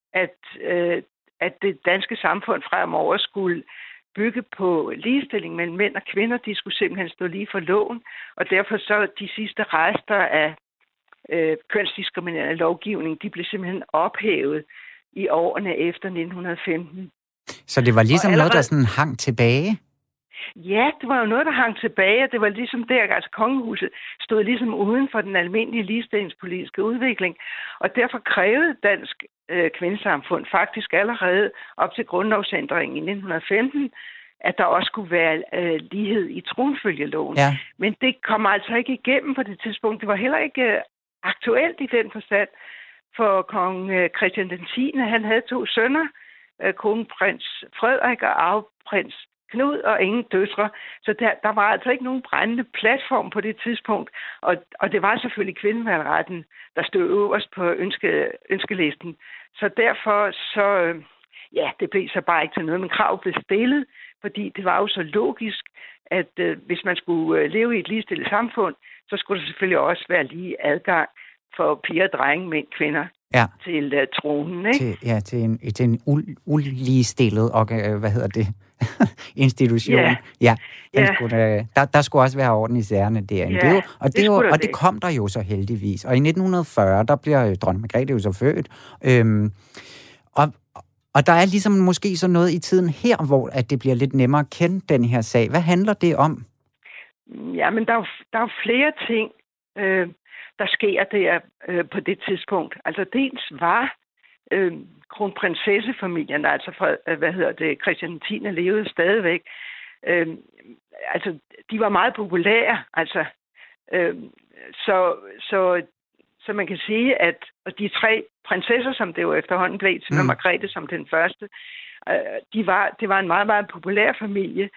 at det danske samfund fremover skulle bygge på ligestilling mellem mænd og kvinder. De skulle simpelthen stå lige for loven, og derfor så de sidste rester af kønsdiskriminerende lovgivning, de blev simpelthen ophævet i årene efter 1915. Så det var ligesom noget, der sådan hang tilbage? Ja, det var jo noget, der hang tilbage, og det var ligesom der, altså kongehuset stod ligesom uden for den almindelige ligestillingspolitiske udvikling, og derfor krævede Dansk Kvindesamfund faktisk allerede op til grundlovsændringen i 1915, at der også skulle være lighed i tronfølgeloven. Ja. Men det kom altså ikke igennem på det tidspunkt. Det var heller ikke aktuelt i den forstand, for kong Christian den 10. Han havde 2 sønner, kronprins Frederik og arveprins Knud, og ingen døtre. Så der var altså ikke nogen brændende platform på det tidspunkt, og det var selvfølgelig kvindevalgretten, der stod øverst på ønskelisten. Så derfor det blev så bare ikke til noget, men krav blev stillet, fordi det var jo så logisk, at hvis man skulle leve i et ligestillet samfund, så skulle der selvfølgelig også være lige adgang for piger, drenge, mænd, kvinder til tronen, ikke? Til en uligestillet institution. Ja. Der skulle også være orden i sagerne derinde. Og det kom der jo så heldigvis. Og i 1940, der bliver dronning Margrethe jo så født. Og der er ligesom måske så noget i tiden her, hvor at det bliver lidt nemmere at kende den her sag. Hvad handler det om? Ja, men der er jo flere ting, der sker der på det tidspunkt. Altså dels var kronprinsessefamilien, altså Christian 10. levede stadigvæk. Altså, de var meget populære, altså. Så man kan sige, at de 3 prinsesser, som det jo efterhånden blev til, med Margrethe som den første, det var en meget, meget populær familie.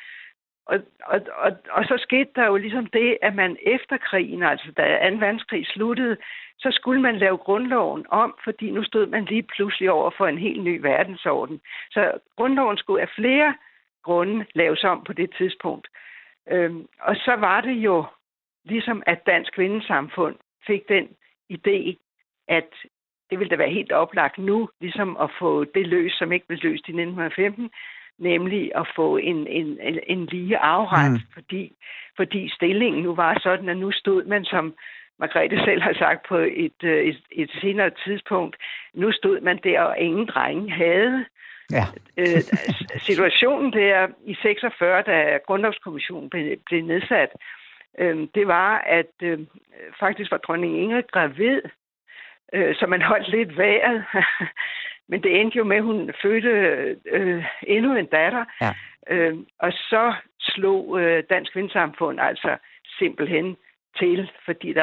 Og så skete der jo ligesom det, at man efter krigen, altså da 2. verdenskrig sluttede, så skulle man lave grundloven om, fordi nu stod man lige pludselig over for en helt ny verdensorden. Så grundloven skulle af flere grunde laves om på det tidspunkt. Og så var det jo ligesom, at Dansk Kvindesamfund fik den idé, at det ville da være helt oplagt nu, ligesom at få det løst, som ikke blev løst i 1915, nemlig at få en lige afret, fordi stillingen nu var sådan, at nu stod man, som Margrethe selv har sagt på et senere tidspunkt, nu stod man der, og ingen drenge havde. Ja. Situationen der i 46, da Grundlovskommissionen blev nedsat, det var, at faktisk var dronning Ingrid gravid, så man holdt lidt vejret. Men det endte jo med, at hun fødte endnu en datter. Ja. Og så slog Dansk Kvindesamfund altså simpelthen til, fordi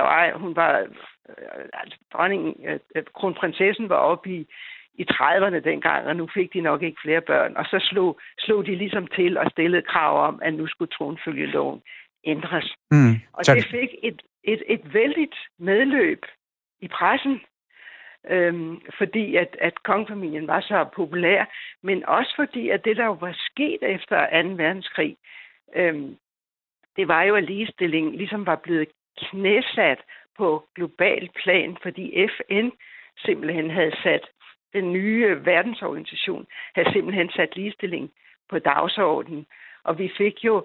dronningen, kronprinsessen var oppe i 30'erne dengang, og nu fik de nok ikke flere børn. Og så slog de ligesom til og stillede krav om, at nu skulle tronfølgeloven ændres. Og det fik et vældigt medløb i pressen, fordi at kongefamilien var så populær, men også fordi, at det, der jo var sket efter 2. verdenskrig, det var jo, at ligestilling ligesom var blevet knæsat på global plan, fordi FN simpelthen havde sat, den nye verdensorganisation havde simpelthen sat ligestilling på dagsordenen, og vi fik jo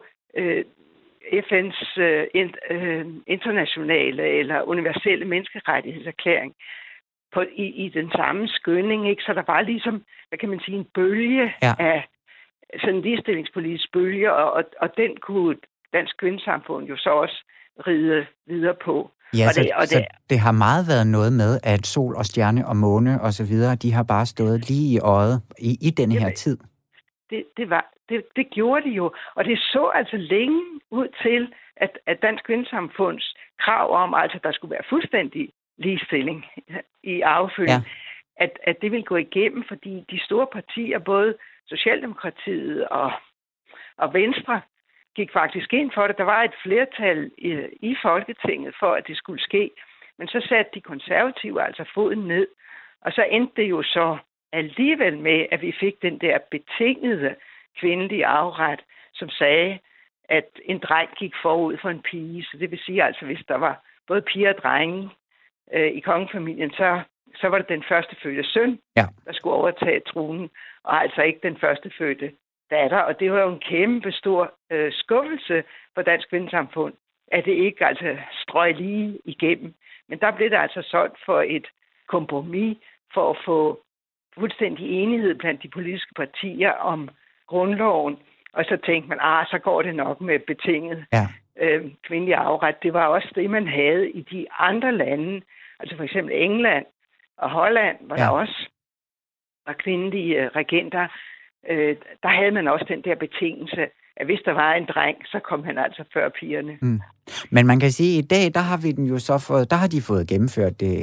FN's internationale eller universelle menneskerettighedserklæring i den samme skynding, ikke? Så der var ligesom, hvad kan man sige, en bølge af sådan en ligestillingspolitisk bølge, og den kunne Dansk Kvindesamfund jo så også ride videre på. Ja, så det har meget været noget med, at sol og stjerne og måne og så videre, de har bare stået lige i øjet i denne her tid. Det gjorde de jo, og det så altså længe ud til, at Dansk Kvindesamfunds krav om, altså der skulle være fuldstændig ligestilling i arvefølgen, at det ville gå igennem, fordi de store partier, både Socialdemokratiet og Venstre, gik faktisk ind for det. Der var et flertal i Folketinget for, at det skulle ske, men så satte de konservative altså foden ned, og så endte det jo så alligevel med, at vi fik den der betingede kvindelige arveret, som sagde, at en dreng gik forud for en pige. Så det vil sige altså, hvis der var både piger og drenge i kongefamilien, så var det den førstefødte søn, der skulle overtage tronen, og altså ikke den førstefødte datter. Og det var jo en kæmpe stor skuffelse for Dansk Kvindesamfund, at det ikke altså strøg lige igennem. Men der blev det altså solgt for et kompromis for at få fuldstændig enighed blandt de politiske partier om grundloven. Og så tænkte man, så går det nok med betinget kvindelig arveret. Det var også det, man havde i de andre lande, altså for eksempel England og Holland, hvor der også var kvindelige regenter. Der havde man også den der betingelse, at hvis der var en dreng, så kom han altså før pigerne. Men man kan sige, at i dag, der har vi den jo så fået, der har de fået gennemført det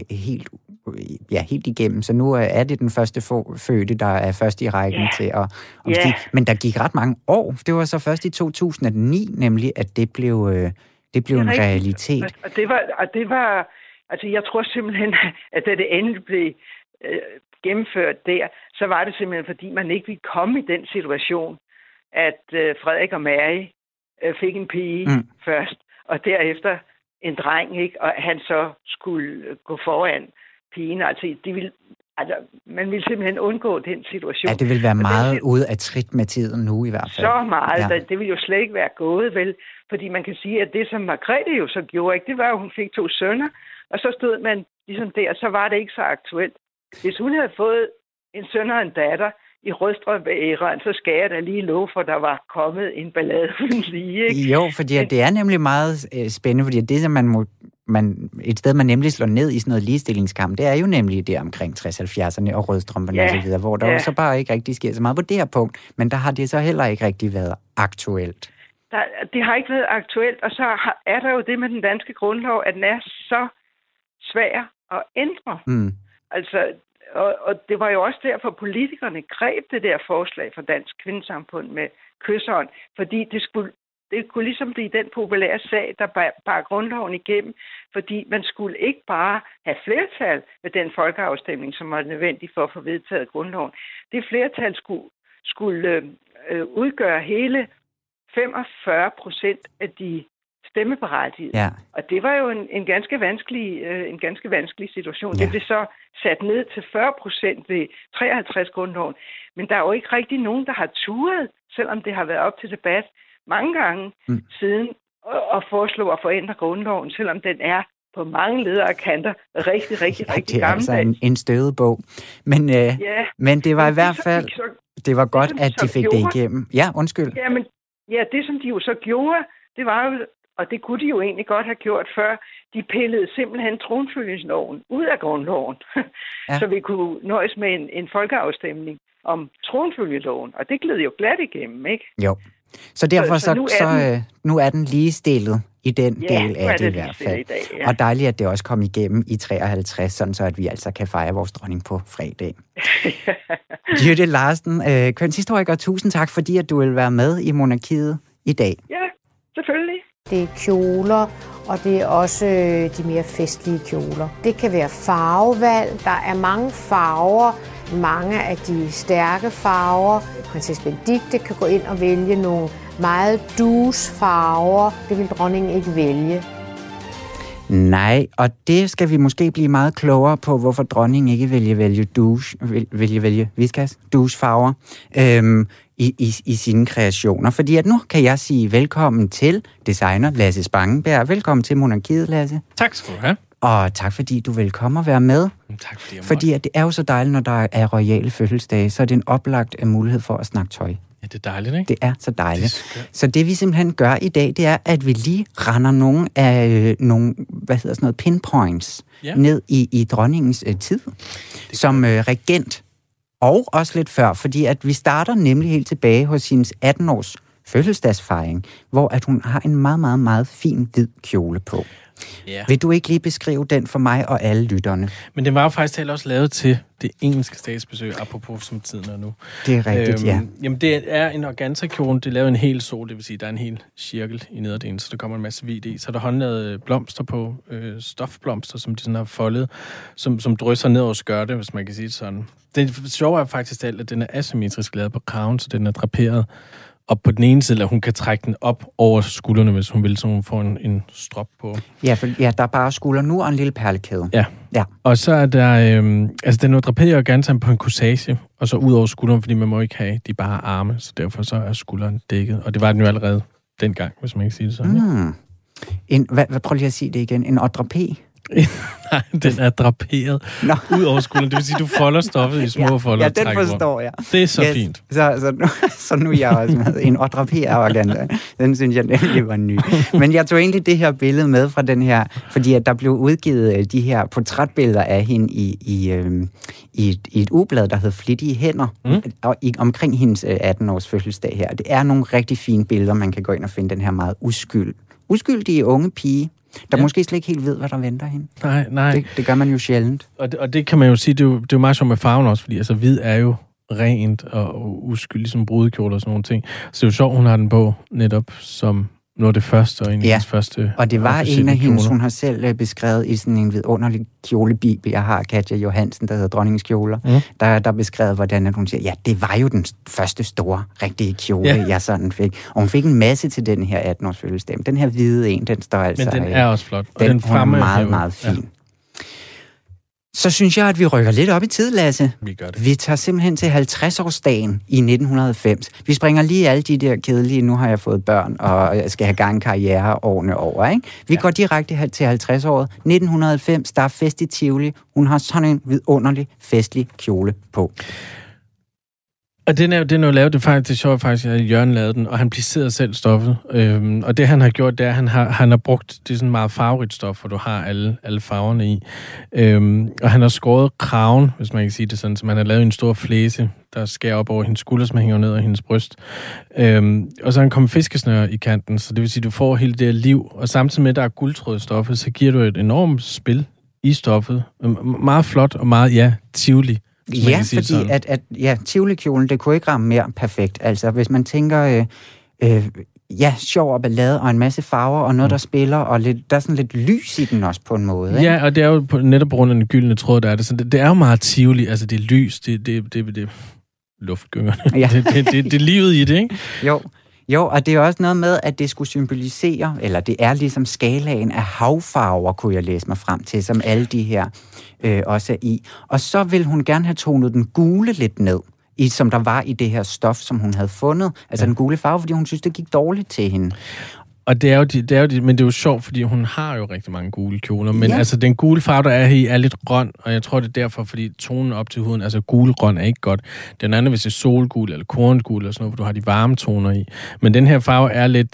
helt igennem, så nu er det den første fødte, der er først i rækken til at sige. Men der gik ret mange år. Det var så først i 2009, nemlig, at det blev en realitet. Og det var, altså jeg tror simpelthen, at da det endelig blev gennemført der, så var det simpelthen, fordi man ikke ville komme i den situation, at Frederik og Mary fik en pige først, og derefter en dreng, ikke? Og han så skulle gå foran pigen. Altså, man ville simpelthen undgå den situation. Ja, det ville være meget ude af trit med tiden nu i hvert fald. Så meget. Ja. Det ville jo slet ikke være gået, vel? Fordi man kan sige, at det, som Margrethe jo så gjorde, ikke, det var, at hun fik 2 sønner, og så stod man ligesom der, og så var det ikke så aktuelt. Hvis hun havde fået en søn og en datter, i Rødstrøm-æraen, så skal jeg da lige love for, der var kommet en ballade uden lige, ikke? Jo, fordi det er nemlig meget spændende, fordi det, som et sted, man nemlig slår ned i sådan noget ligestillingskamp, det er jo nemlig det omkring 60-70'erne og rødstrømperne og så videre, hvor der så bare ikke rigtig sker så meget på det her punkt, men der har det så heller ikke rigtig været aktuelt. Det har ikke været aktuelt, og så er der jo det med den danske grundlov, at den er så svær at ændre. Altså, og det var jo også derfor, politikerne greb det der forslag fra Dansk Kvindesamfund med kysseren, fordi det kunne ligesom blive den populære sag, der bar grundloven igennem, fordi man skulle ikke bare have flertal med den folkeafstemning, som var nødvendig for at få vedtaget grundloven. Det flertal skulle udgøre hele 45% af de stemmeberettigede. Ja. Og det var jo en ganske vanskelig situation. Ja. Det blev så sat ned til 40% ved 53-grundloven. Men der er jo ikke rigtig nogen, der har turet, selvom det har været op til debat mange gange siden, at foreslå at forændre grundloven, selvom den er på mange ledere og kanter rigtig gammeldags. Det er altså en støvet bog. Men det var i hvert fald, det var godt, at de fik det igennem. Ja, undskyld. Ja, det som de jo så gjorde, det var jo, og det kunne de jo egentlig godt have gjort før, de pillede simpelthen tronfølgeloven ud af grundloven, så vi kunne nøjes med en folkeafstemning om tronfølgeloven, og det gled jo glat igennem, ikke? Jo. Så derfor nu er den ligestillet i den del af det i hvert fald. Dag, ja. Og dejligt, at det også kom igennem i 53, sådan så at vi altså kan fejre vores dronning på fredag. Jytte Larsen, kønshistoriker, tusind tak, fordi at du vil være med i Monarkiet i dag. Ja, selvfølgelig. Det er kjoler, og det er også de mere festlige kjoler. Det kan være farvevalg. Der er mange farver. Mange af de stærke farver. Prinsesse Benedikte kan gå ind og vælge nogle meget douce farver. Det vil dronningen ikke vælge. Nej, og det skal vi måske blive meget klogere på, hvorfor dronningen ikke vælge douce farver i sine kreationer. Fordi at nu kan jeg sige velkommen til designer Lasse Spangenberg. Velkommen til Monarkiet, Lasse. Tak skal du have. Og tak, fordi du vil komme og være med. Tak, fordi at det er jo så dejligt, når der er royale fødselsdage, så er det en oplagt mulighed for at snakke tøj. Ja, det er dejligt, ikke? Det er så dejligt. Så det, vi simpelthen gør i dag, det er, at vi lige render nogle pinpoints ned i dronningens tid som regent. Og også lidt før, fordi at vi starter nemlig helt tilbage hos hendes 18-års fødselsdagsfejring, hvor at hun har en meget, meget, meget fin hvid kjole på. Yeah. Vil du ikke lige beskrive den for mig og alle lytterne? Men den var jo faktisk også lavet til det engelske statsbesøg, apropos som tiden er nu. Det er rigtigt, ja. Jamen, det er en organza-kjole. Det er lavet en hel sol, det vil sige, der er en hel cirkel i nederdelen, så der kommer en masse hvidt i. Så der er håndlavet blomster på, stofblomster, som de sådan har foldet, som drysser ned over skørte, hvis man kan sige det sådan. Det sjove er faktisk alt, at den er asymmetrisk lavet på kraven, så den er draperet. Og på den ene side, at hun kan trække den op over skuldrene, hvis hun vil, så hun får en strop på. Ja, der er bare skulder nu og en lille perlekæde. Ja. Og så er der, den er draperet i organzaen på en corsage, og så ud over skuldrene, fordi man må ikke have de bare arme, så derfor så er skulderen dækket. Og det var den jo allerede dengang, hvis man ikke siger det sådan. Prøv lige at sige det igen. En drapé? Nej, den er draperet ud over skulderen. Det vil sige, du folder stoffet i små folder. Ja, den forstår jeg. Det er så fint. Så nu er jeg også med. En draperet organza. Den synes jeg nemlig var ny. Men jeg tog egentlig det her billede med fra den her, fordi at der blev udgivet de her portrætbilleder af hende i et ugeblad, der hed Flittige Hænder, omkring hendes 18-års fødselsdag her. Det er nogle rigtig fine billeder, man kan gå ind og finde den her meget uskyldige unge pige, der måske slet ikke helt ved, hvad der venter hende. Nej. Det gør man jo sjældent. Og det kan man jo sige, det er jo meget sjovt med farven også, fordi altså hvid er jo rent og uskyldig, som brudekjole og sådan nogle ting. Så det er jo sjovt, hun har den på netop som noget af det første, og en af hendes første. Og det var en af hendes, hun har selv beskrevet i sådan en vidunderlig kjolebibel, jeg har, Katja Johansen, der hedder Dronningens Kjoler, der beskrevet, hvordan at hun siger, ja, det var jo den første store, rigtige kjole, jeg sådan fik. Og hun fik en masse til den her 18-års fødselsdag. Den her hvide en, den står altså... Men den er også flot. Og den er meget, meget fin. Ja. Så synes jeg, at vi rykker lidt op i tid, Lasse. Vi gør det. Vi tager simpelthen til 50-årsdagen i 1990. Vi springer lige alle de der kedelige, nu har jeg fået børn, og jeg skal have gang i karriere årene over, ikke? Vi går direkte til 50-året. 1990, der er fest i Tivoli. Hun har sådan en vidunderlig festlig kjole på. Og den er jo lavet, det sjovt faktisk, at Jørgen lavede den, og han placerer selv stoffet. Og det han har gjort, det er, at han har brugt, det er sådan meget farverigt stof, hvor du har alle farverne i. Og han har skåret kraven, hvis man kan sige det sådan, så man har lavet en stor flæse, der skærer op over hendes skulder, som hænger ned af hendes bryst. Og så har han kommet fiskesnør i kanten, så det vil sige, at du får hele det her liv, og samtidig med, at der er guldtråd i stoffet, så giver du et enormt spil i stoffet. Meget flot og meget, tivoli. Ja, fordi at Tivoli-kjolen, det kunne ikke ramme mere perfekt. Altså, hvis man tænker, sjov og ballade og en masse farver og noget, der spiller, og der er sådan lidt lys i den også på en måde. Ikke? Ja, og det er jo netop på grund af den gyldne tråd, der er det. Så det er jo meget Tivoli, altså det er lys, det luftgyngerne. Ja. det er livet i det, ikke? Jo, og det er også noget med, at det skulle symbolisere, eller det er ligesom skalaen af havfarver, kunne jeg læse mig frem til, som alle de her også er i. Og så vil hun gerne have tonet den gule lidt ned, som der var i det her stof, som hun havde fundet. Altså den gule farve, fordi hun synes, det gik dårligt til hende. Og det er jo men det er jo sjovt, fordi hun har jo rigtig mange gule kjoler. Men altså, den gule farve, der er her i, er lidt grøn, og jeg tror, det er derfor, fordi tonen op til huden, altså gulgrøn er ikke godt. Den anden, hvis det er solgul eller korngul eller sådan noget, hvor du har de varme toner i. Men den her farve er lidt...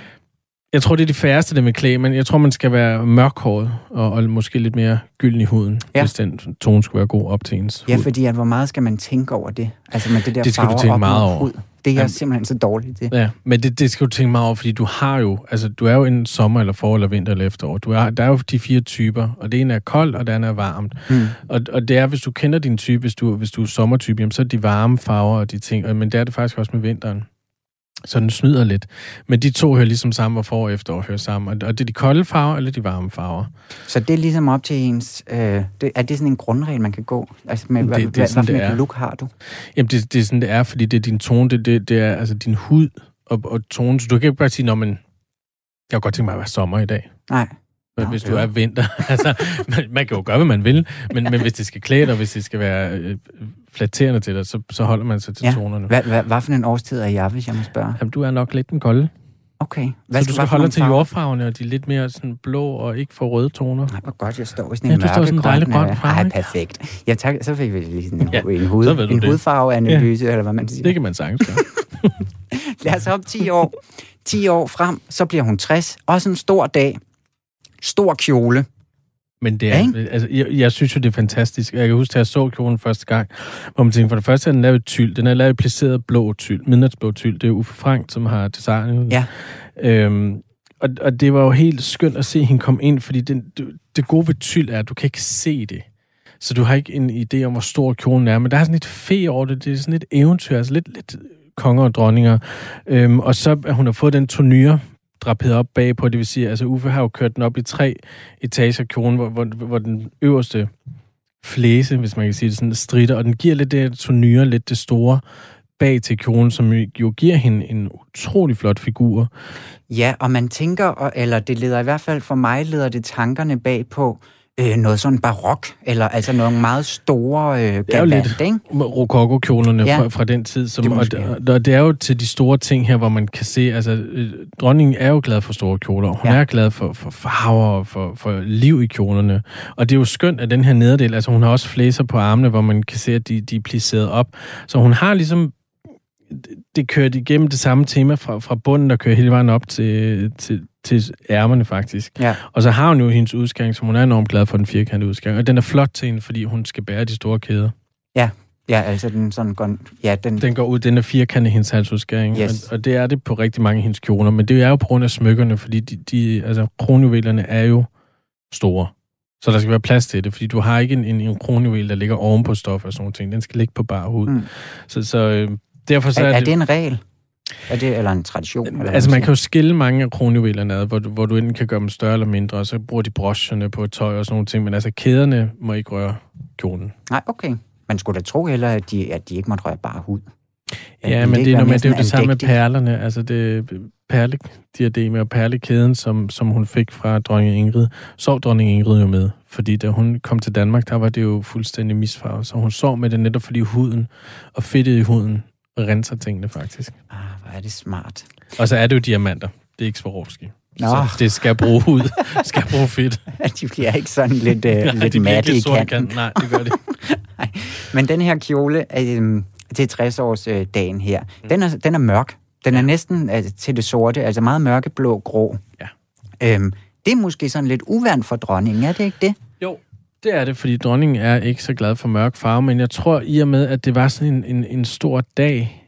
Jeg tror, det er de færreste, der med klæde, men jeg tror, man skal være mørkhåret og måske lidt mere gylden i huden, hvis den tone skulle være god op til ens hud. Ja, fordi hvor meget skal man tænke over det? Altså med det der det skal du tænke meget over. Hud. Det er simpelthen så dårligt, det. Ja, men det skal du tænke meget over, fordi du er jo en sommer, eller forår, eller vinter, eller efterår. Der er jo de 4 typer, og det ene er koldt, og det andet er varmt. Og det er, hvis du kender din type, hvis du er sommertype, jamen, så er de varme farver og de ting, men det er det faktisk også med vinteren. Så den snyder lidt. Men de to hører ligesom sammen, hvor forår og efterår hører sammen. Og det er de kolde farver, eller de varme farver. Så det er ligesom op til ens... er det sådan en grundregel, man kan gå? Altså, hvad for et look har du? Jamen, det er sådan, det er, fordi det er din tone, det er altså din hud og tone. Så du kan ikke bare sige, jeg kan godt tænke mig at være sommer i dag. Nej. Hvis du er vinter. Altså, man kan jo gøre, hvad man vil, men hvis det skal klæde dig, hvis det skal være flatterende til dig, så holder man sig til tonerne. Hvad for en årstid er jeg, hvis jeg må spørge? Jamen, du er nok lidt den kolde. Okay. Så du skal holde til jordfarverne, og de er lidt mere sådan blå og ikke for røde toner. Nej, hvor godt, jeg står i sådan en mørkegrøn farve. Ej, perfekt. Ja, tak. Så fik vi lige sådan en hudfarveanalyse, eller hvad man siger. Det kan man sagtens gøre. Lad os op 10 år. 10 år frem, så bliver hun 60. Også en stor dag. Stor kjole. Men det er, altså, jeg synes jo, det er fantastisk. Jeg kan huske, at jeg så kjolen første gang, hvor man tænkte, for det første er den lavet tyld. Den er lavet placeret blå tyld, midnatsblå tyld. Det er Uffe Frank, som har designet. Ja. Og det var jo helt skønt at se hende komme ind, fordi det gode ved tyld er, at du kan ikke se det. Så du har ikke en idé om, hvor stor kjolen er. Men der er sådan lidt fe over det. Det er sådan lidt eventyr, altså lidt konger og dronninger. Og så hun har fået den turnure draperet op bagpå, det vil sige, altså Uffe har jo kørt den op i 3 etager kjolen, hvor den øverste flæse, hvis man kan sige det sådan, stritter, og den giver lidt det turnure, lidt det store bag til kjolen, som jo giver hende en utrolig flot figur. Ja, og man tænker, eller det leder i hvert fald for mig, leder det tankerne bagpå, noget sådan barok, eller altså nogle meget store gavant, ikke? Rokoko-kjolerne fra den tid. Og det er jo til de store ting her, hvor man kan se, altså dronningen er jo glad for store kjoler. Hun er glad for farver og for liv i kjolerne. Og det er jo skønt, at den her nederdel, altså hun har også flæser på armene, hvor man kan se, at de er plisseret op. Så hun har ligesom det kørt igennem det samme tema fra bunden, der kører hele vejen op til ærmerne faktisk. Ja. Og så har hun jo hendes udskæring, som hun er enormt glad for den firkantede udskæring. Og den er flot til hende, fordi hun skal bære de store kæder. Ja, altså den sådan går... Ja, den går ud, den er firkantet hendes halsudskæring. Yes. Og det er det på rigtig mange af hendes kjoler. Men det er jo på grund af smykkerne, fordi altså kronjuvelerne er jo store. Så der skal være plads til det, fordi du har ikke en kronjuvel, der ligger oven på stof og sådan noget ting. Den skal ligge på bar hud. Så derfor så er det en regel? Er det eller en tradition? Eller altså man kan jo skille mange af kronjuvelerne ad, hvor du enten kan gøre dem større eller mindre, og så bruger de brocherne på tøj og sådan nogle ting, men altså kæderne må ikke røre kjolen. Nej, okay. Man skulle da tro heller, at de ikke måtte røre bare hud. Ja, men det er jo det samme med perlerne. Altså det perlediademe og perlekæden, som hun fik fra dronning Ingrid, sov dronning Ingrid jo med. Fordi da hun kom til Danmark, der var det jo fuldstændig misfarvet. Så hun sov med det netop fordi huden og fedtet i huden renser tingene faktisk. Hvor er det smart. Og så er det jo diamanter. Det er ikke Swarovski. Nå. Så det skal bruge hud. skal bruge fedt. De bliver ikke sådan lidt matte i kanten. Nej, det gør det. Men den her kjole, til 60-årsdagen her. Den er mørk. Den er næsten til det sorte, altså meget mørkeblå grå. Ja. Det er måske sådan lidt uvant for dronningen, er det ikke det? Jo, det er det, fordi dronningen er ikke så glad for mørk farve, men jeg tror i og med, at det var sådan en stor dag,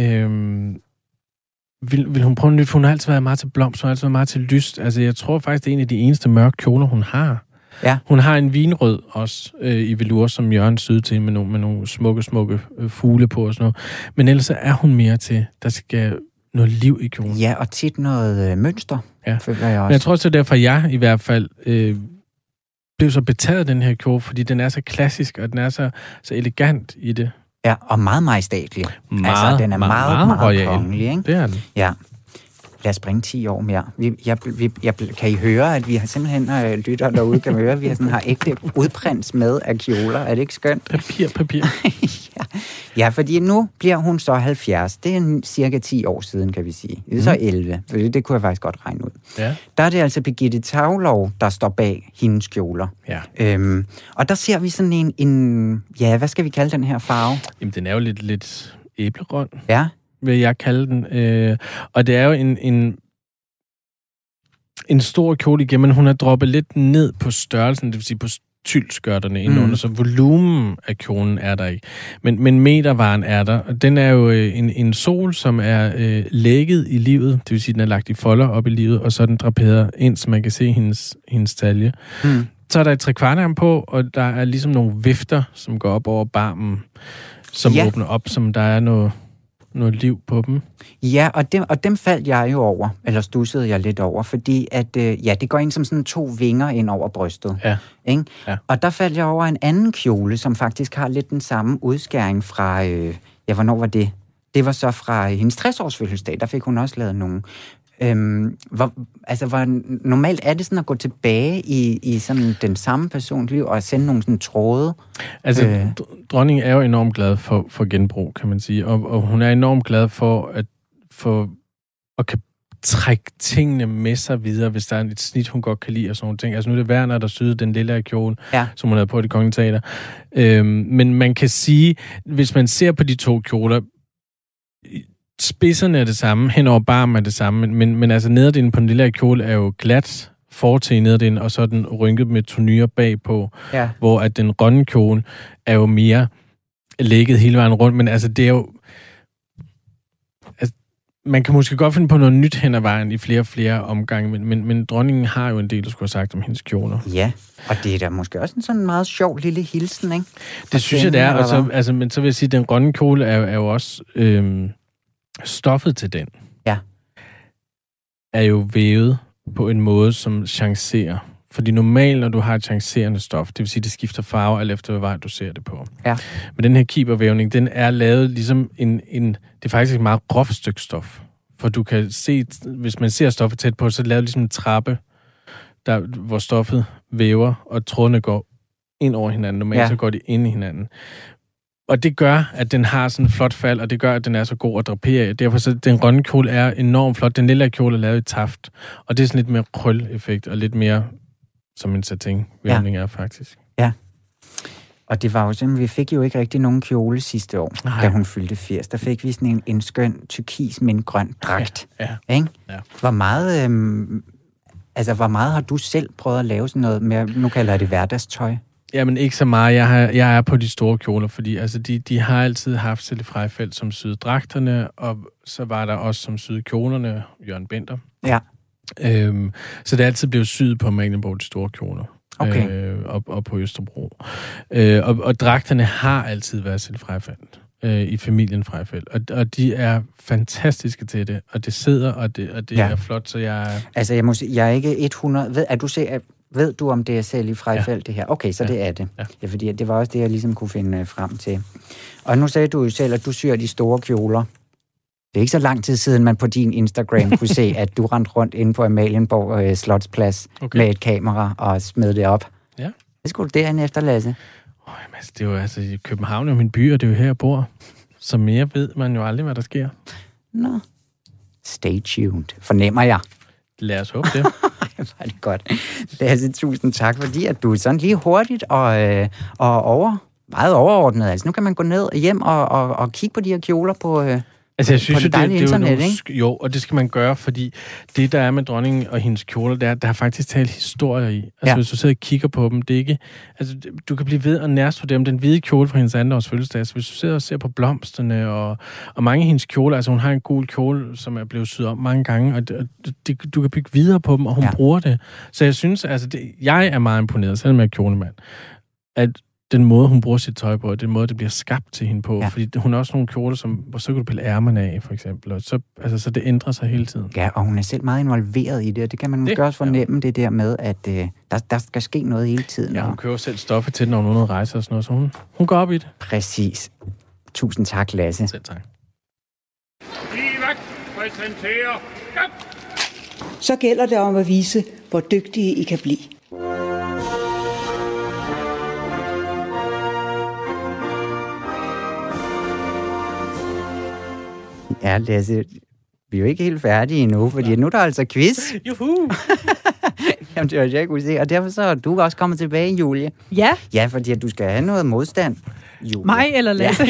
vil hun prøve nyt, for hun har altid været meget til blomst, hun har altid været meget til lyst. Altså, jeg tror faktisk, det er en af de eneste mørke kjoler, hun har. Ja. Hun har en vinrød også i velour, som Jørgen syede til, med nogle smukke fugle på og sådan noget. Men ellers er hun mere til, der skal noget liv i kjolen. Ja, og tit noget mønster, føler jeg også. Men jeg tror også, det er derfor, jeg i hvert fald blev så betaget af den her kjole, fordi den er så klassisk, og den er så elegant i det. Ja, og meget majestætlig. Altså, den er meget kongelig, ikke? Det er den. Ja. Lad os springe 10 år mere. Kan I høre, at vi har simpelthen lytter derude, kan høre, at vi har ægte udprints med af kjoler. Er det ikke skønt? Papir. Ja, fordi nu bliver hun så 70. Det er cirka 10 år siden, kan vi sige. Det er så 11, for det kunne jeg faktisk godt regne ud. Ja. Der er det altså Birgitte Tavlov, der står bag hendes kjoler. Ja. Og der ser vi sådan en ja, hvad skal vi kalde den her farve? Jamen, den er jo lidt æblegrøn. Ja. Vil jeg kalde den. Og det er jo en stor kjole igen, men hun har droppet lidt ned på størrelsen, det vil sige på tyldskørterne indenunder, så volumen af kjolen er der ikke. Men metervaren er der, og den er jo en sol, som er lægget i livet, det vil sige, den er lagt i folder op i livet, og så er den draperet ind, så man kan se hendes talje. Så er der et trekvartarm på, og der er ligesom nogle vifter, som går op over barmen, som åbner op, som der er noget liv på dem. Ja, og dem faldt jeg jo over, eller stussede jeg lidt over, fordi at, det går ind som sådan 2 vinger ind over brystet. Ja. Ikke? Ja. Og der faldt jeg over en anden kjole, som faktisk har lidt den samme udskæring fra, hvornår var det? Det var så fra hendes 60-års fødselsdag, der fik hun også lavet nogle. Normalt er det sådan at gå tilbage i sådan den samme persons liv og sende nogle sådan tråde. Altså, dronningen er jo enormt glad for genbrug, kan man sige, og hun er enormt glad for at kan trække tingene med sig videre, hvis der er et snit, hun godt kan lide og sådan nogle ting. Altså nu er det Werner, der syede den lille kjole, som hun havde på i Det Kongelige Teater. Men man kan sige, hvis man ser på de 2 kjoler, spidserne er det samme, hen over barmen er det samme, men altså nederdelen på den lille kjole er jo glat fortil nederdelen, og så er den rynket med tornyrer bagpå, hvor at den grønne kjole er jo mere lægget hele vejen rundt, men altså det er jo... Altså, man kan måske godt finde på noget nyt hen ad vejen i flere og flere omgange, men dronningen har jo en del, der skulle have sagt om hendes kjoler. Ja, og det er da måske også en sådan meget sjov lille hilsen, ikke? Det synes jeg, det er, og så, men så vil jeg sige, at den grønne kjole er jo også... stoffet til den er jo vævet på en måde, som chancerer. Fordi normalt, når du har et chancerende stof, det vil sige, det skifter farve, alt efter hvad vej du ser det på. Ja. Men den her keepervævning, den er lavet ligesom det er faktisk et meget groft stykke stof. For du kan se, hvis man ser stoffet tæt på, så er det lavet ligesom en trappe, hvor stoffet væver, og trådene går ind over hinanden. Normalt så går de ind i hinanden. Og det gør, at den har sådan en flot fald, og det gør, at den er så god at drapere. Derfor så den grønne kjole er enormt flot. Den lille kjole er lavet i taft. Og det er sådan lidt mere krøl-effekt, og lidt mere som en satin-vævning er faktisk. Ja. Og det var jo sådan, vi fik jo ikke rigtig nogen kjole sidste år, da hun fyldte 80. Der fik vi sådan en skøn turkis med en grøn dragt. Ja. Ikke? Ja. Hvor meget har du selv prøvet at lave sådan noget med, nu kalder jeg det hverdagstøj? Jamen ikke så meget. Jeg er på de store kjoler, fordi altså, de har altid haft Sille Freyfeldt som syede dragterne, og så var der også som syede kjolerne, Jørgen Bender. Ja. Så det er altid blevet syet på Amalienborg, de store kjoler. Okay. Og på Østerbro. Og dragterne har altid været Sille Freyfeldt i familien Freyfeldt. Og de er fantastiske til det, og det sidder, og det er flot, så jeg... Altså, jeg er ikke 100... Ved du, om det er Sille Freyfeldt, det her? Okay, så det er det. Ja, fordi det var også det, jeg ligesom kunne finde frem til. Og nu sagde du jo selv, at du syr de store kjoler. Det er ikke så lang tid siden, man på din Instagram kunne se, at du rendte rundt inde på Amalienborg Slotsplads med et kamera og smed det op. Ja. Hvad skulle du derinde efter, Lasse? Det er jo altså i København er min by, og det er jo her, jeg bor. Så mere ved man jo aldrig, hvad der sker. Nå. Stay tuned. Fornemmer jeg. Lad os håbe det. Var det godt. Lasse, tusind tak, fordi at du sådan lige hurtigt og meget overordnet. Altså, nu kan man gå ned hjem og kigge på de her kjoler på... Altså, jeg synes, det er internet, ikke? Jo, og det skal man gøre, fordi det, der er med dronningen og hendes kjoler, der har faktisk talt historier i. Altså, hvis du sidder og kigger på dem, det er ikke... Altså, du kan blive ved at nærstudere dem. Den hvide kjole fra hendes andreårs fødselsdag. Altså, hvis du sidder og ser på blomsterne og mange af hendes kjoler, altså hun har en gul kjole, som er blevet syet om mange gange, og du kan bygge videre på dem, og hun bruger det. Så jeg synes, altså, jeg er meget imponeret, selvom jeg er kjolemand, at den måde, hun bruger sit tøj på, den måde, det bliver skabt til hende på. Fordi hun har også nogle kjoler, hvor så kan du pille ærmerne af, for eksempel. Og så det ændrer sig hele tiden. Ja, og hun er selv meget involveret i det, og det kan man måske også fornemme det der med, at der skal ske noget hele tiden. Ja, hun køber selv stoffer til, når hun rejser og sådan noget, så hun går op i det. Præcis. Tusind tak, Lasse. Selv tak. Så gælder det om at vise, hvor dygtige I kan blive. Ja, Lasse, vi er jo ikke helt færdige endnu, fordi nu er der altså quiz. Juhu! Jamen, det var jeg kunne se, og derfor så er du også kommet tilbage, Julie. Ja. Ja, fordi at du skal have noget modstand, Julie. Mig eller Lasse?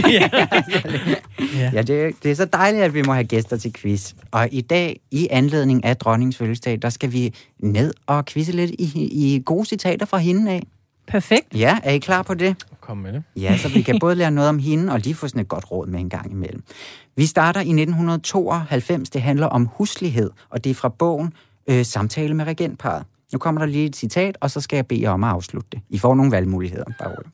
Ja, det er så dejligt, at vi må have gæster til quiz. Og i dag, i anledning af dronningens fødselsdag, der skal vi ned og quizze lidt i gode citater fra hende af. Perfekt. Ja, er I klar på det? Kom med det. Ja, så vi kan både lære noget om hende, og lige få sådan et godt råd med en gang imellem. Vi starter i 1992. Det handler om huslighed, og det er fra bogen Samtale med regentparret. Nu kommer der lige et citat, og så skal jeg bede jer om at afslutte det. I får nogle valgmuligheder.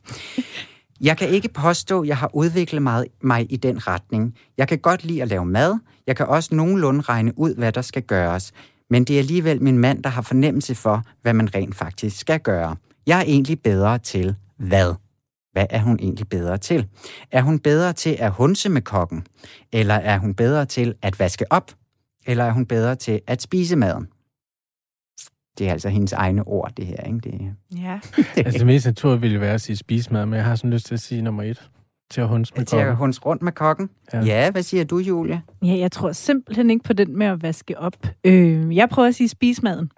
Jeg kan ikke påstå, at jeg har udviklet mig i den retning. Jeg kan godt lide at lave mad. Jeg kan også nogenlunde regne ud, hvad der skal gøres. Men det er alligevel min mand, der har fornemmelse for, hvad man rent faktisk skal gøre. Jeg er egentlig bedre til hvad? Hvad er hun egentlig bedre til? Er hun bedre til at hunse med kokken? Eller er hun bedre til at vaske op? Eller er hun bedre til at spise maden? Det er altså hendes egne ord, det her, ikke? Ja. Altså det mest naturlige ville være at sige spise mad, men jeg har sådan lyst til at sige nummer 1. Til at hunse med kokken. Til at hunse rundt med kokken? Ja, hvad siger du, Julie? Ja, jeg tror simpelthen ikke på den med at vaske op. Jeg prøver at sige spise maden.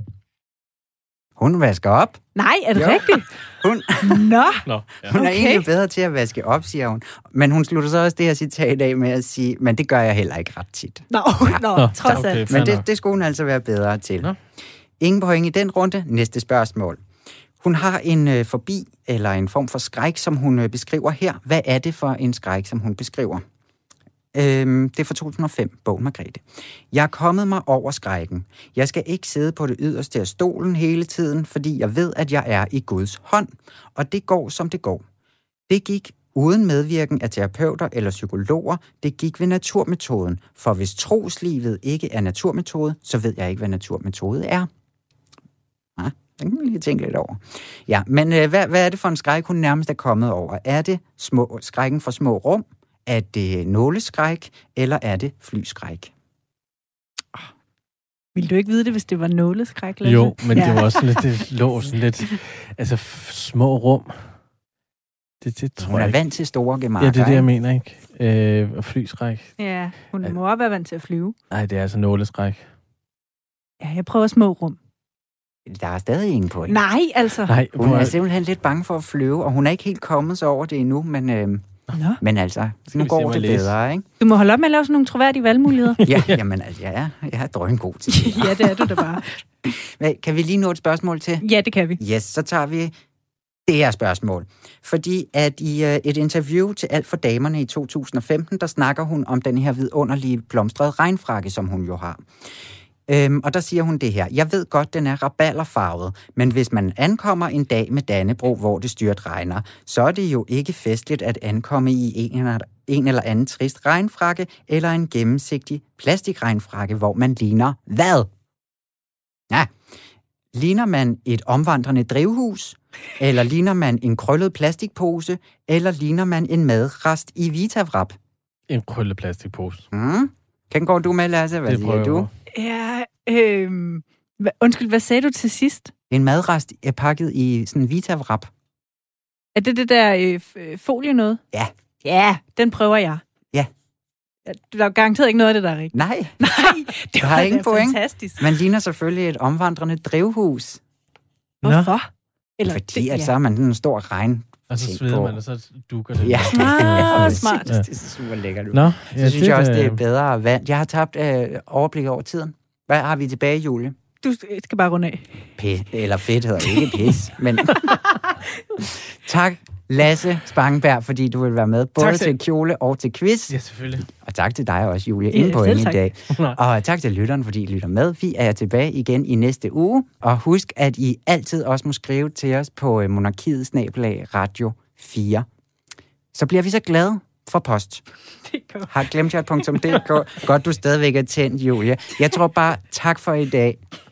Hun vasker op? Nej, er det rigtigt? Hun er egentlig bedre til at vaske op, siger hun. Men hun slutter så også det her citat af med at sige, men det gør jeg heller ikke ret tit. Trods alt. Men det skulle hun altså være bedre til. Ingen point i den runde. Næste spørgsmål. Hun har en fobi, eller en form for skræk, som hun beskriver her. Hvad er det for en skræk, som hun beskriver? Det er fra 2005, bogen Margrethe. Jeg er kommet mig over skrækken. Jeg skal ikke sidde på det yderste af stolen hele tiden, fordi jeg ved, at jeg er i Guds hånd. Og det går, som det går. Det gik uden medvirken af terapeuter eller psykologer. Det gik ved naturmetoden. For hvis troslivet ikke er naturmetode, så ved jeg ikke, hvad naturmetode er. Ja, den kan man lige tænke lidt over. Ja, men hvad er det for en skræk, hun nærmest er kommet over? Er det skrækken for små rum? Er det nåleskræk, eller er det flyskræk? Vil du ikke vide det, hvis det var nåleskræk? Lasse? Jo, men det var også lidt, det lå sådan lidt, altså små rum. Det tror hun er jeg vant til store gemakker. Ja, det er det, jeg mener, ikke? Og flyskræk. Ja, hun må også være vant til at flyve. Nej, det er altså nåleskræk. Ja, jeg prøver små rum. Der er stadig ingen point. Nej, altså. Nej, hun er simpelthen lidt bange for at flyve, og hun er ikke helt kommet så over det endnu, men altså, nu går det bedre, ikke? Du må holde op med at lave sådan nogle troværdige valgmuligheder. Ja, jamen altså, jeg er drøngod til det. Ja, det er du da bare. Kan vi lige nå et spørgsmål til? Ja, det kan vi. Yes, så tager vi det her spørgsmål. Fordi at i et interview til Alt for damerne i 2015, der snakker hun om den her vidunderlige blomstrede regnfrakke, som hun jo har. Og der siger hun det her. Jeg ved godt, den er rabalderfarvet, men hvis man ankommer en dag med Dannebrog, hvor det styrt regner, så er det jo ikke festligt at ankomme i en eller anden trist regnfrakke, eller en gennemsigtig plastikregnfrakke, hvor man ligner hvad? Ja, ligner man et omvandrende drivhus? Eller ligner man en krøllet plastikpose? Eller ligner man en madrest i Vitavrap? En krøllet plastikpose. Kan går du med, Lasse? Hvad siger du? Ja, undskyld, hvad sagde du til sidst? En madrest er pakket i sådan en Vitavrap. Er det der folie noget? Ja. Ja, den prøver jeg. Ja. Der er garanteret ikke noget af det, der er rigtigt. Nej. Det var ingen point. Fantastisk. Man ligner selvfølgelig et omvandrende drivhus. Hvorfor? Eller fordi at så er man en stor Og så sveder man, og så dukker det. Ja, smart. Det er super lækkert. Nå, så synes jeg også, det er bedre vand. Jeg har tabt overblik over tiden. Hvad har vi tilbage, Julie? Du skal bare runde af. Eller fedt hedder ikke pis, men... Tak, Lasse Spangenberg, fordi du vil være med, både til kjole og til quiz. Ja, selvfølgelig. Og tak til dig også, Julie, inde på i dag. Og tak til lytteren, fordi I lytter med. Vi er tilbage igen i næste uge. Og husk, at I altid også må skrive til os på monarkiet@radio 4. Så bliver vi så glade for post. Har glemt jer.dk. Godt, du stadigvæk er tændt, Julie. Jeg tror bare, tak for i dag.